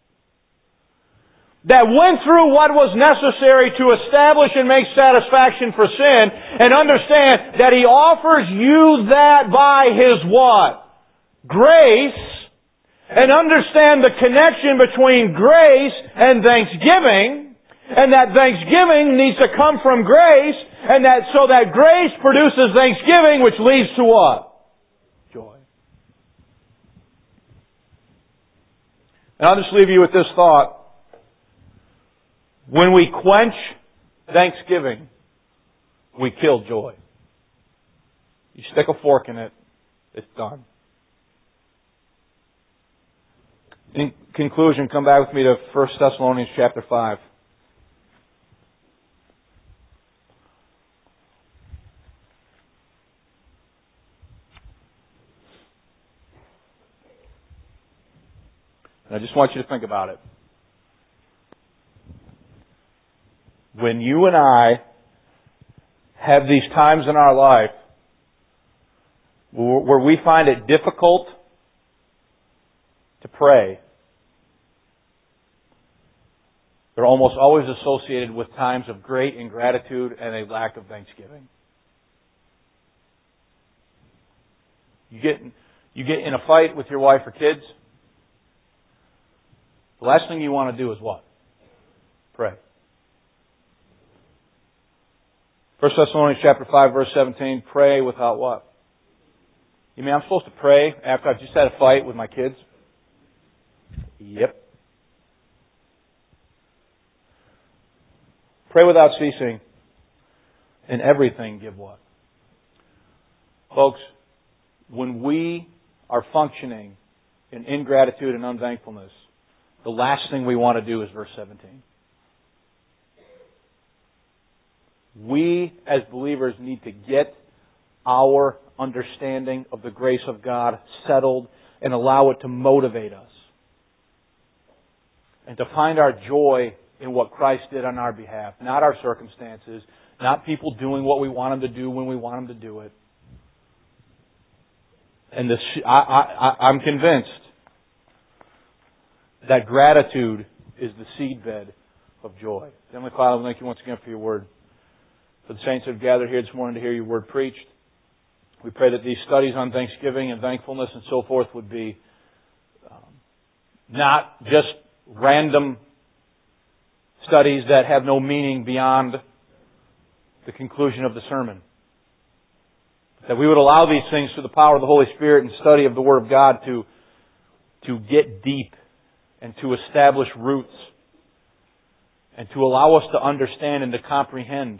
that went through what was necessary to establish and make satisfaction for sin, and understand that He offers you that by His what? Grace, and understand the connection between grace and thanksgiving, and that thanksgiving needs to come from grace, And that, so that grace produces thanksgiving, which leads to what? Joy. And I'll just leave you with this thought. When we quench thanksgiving, we kill joy. You stick a fork in it, it's done. In conclusion, come back with me to First Thessalonians chapter five. And I just want you to think about it. When you and I have these times in our life where we find it difficult to pray, they're almost always associated with times of great ingratitude and a lack of thanksgiving. You get, you get in a fight with your wife or kids, the last thing you want to do is what? Pray. First Thessalonians chapter five, verse seventeen, pray without what? You mean I'm supposed to pray after I've just had a fight with my kids? Yep. Pray without ceasing. In everything give what? Folks, when we are functioning in ingratitude and unthankfulness, the last thing we want to do is verse seventeen. We, as believers, need to get our understanding of the grace of God settled and allow it to motivate us. And to find our joy in what Christ did on our behalf. Not our circumstances. Not people doing what we want them to do when we want them to do it. And the, I, I, I'm convinced that gratitude is the seedbed of joy. Heavenly Father, thank you once again for your word. For the saints that have gathered here this morning to hear your word preached, we pray that these studies on thanksgiving and thankfulness and so forth would be um, not just random studies that have no meaning beyond the conclusion of the sermon. That we would allow these things through the power of the Holy Spirit and study of the Word of God to, to get deep and to establish roots and to allow us to understand and to comprehend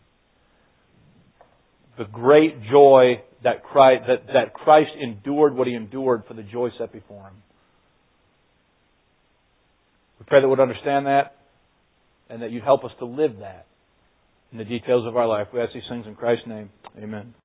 the great joy that Christ, that, that Christ endured what He endured for the joy set before Him. We pray that we'd understand that and that you'd help us to live that in the details of our life. We ask these things in Christ's name. Amen.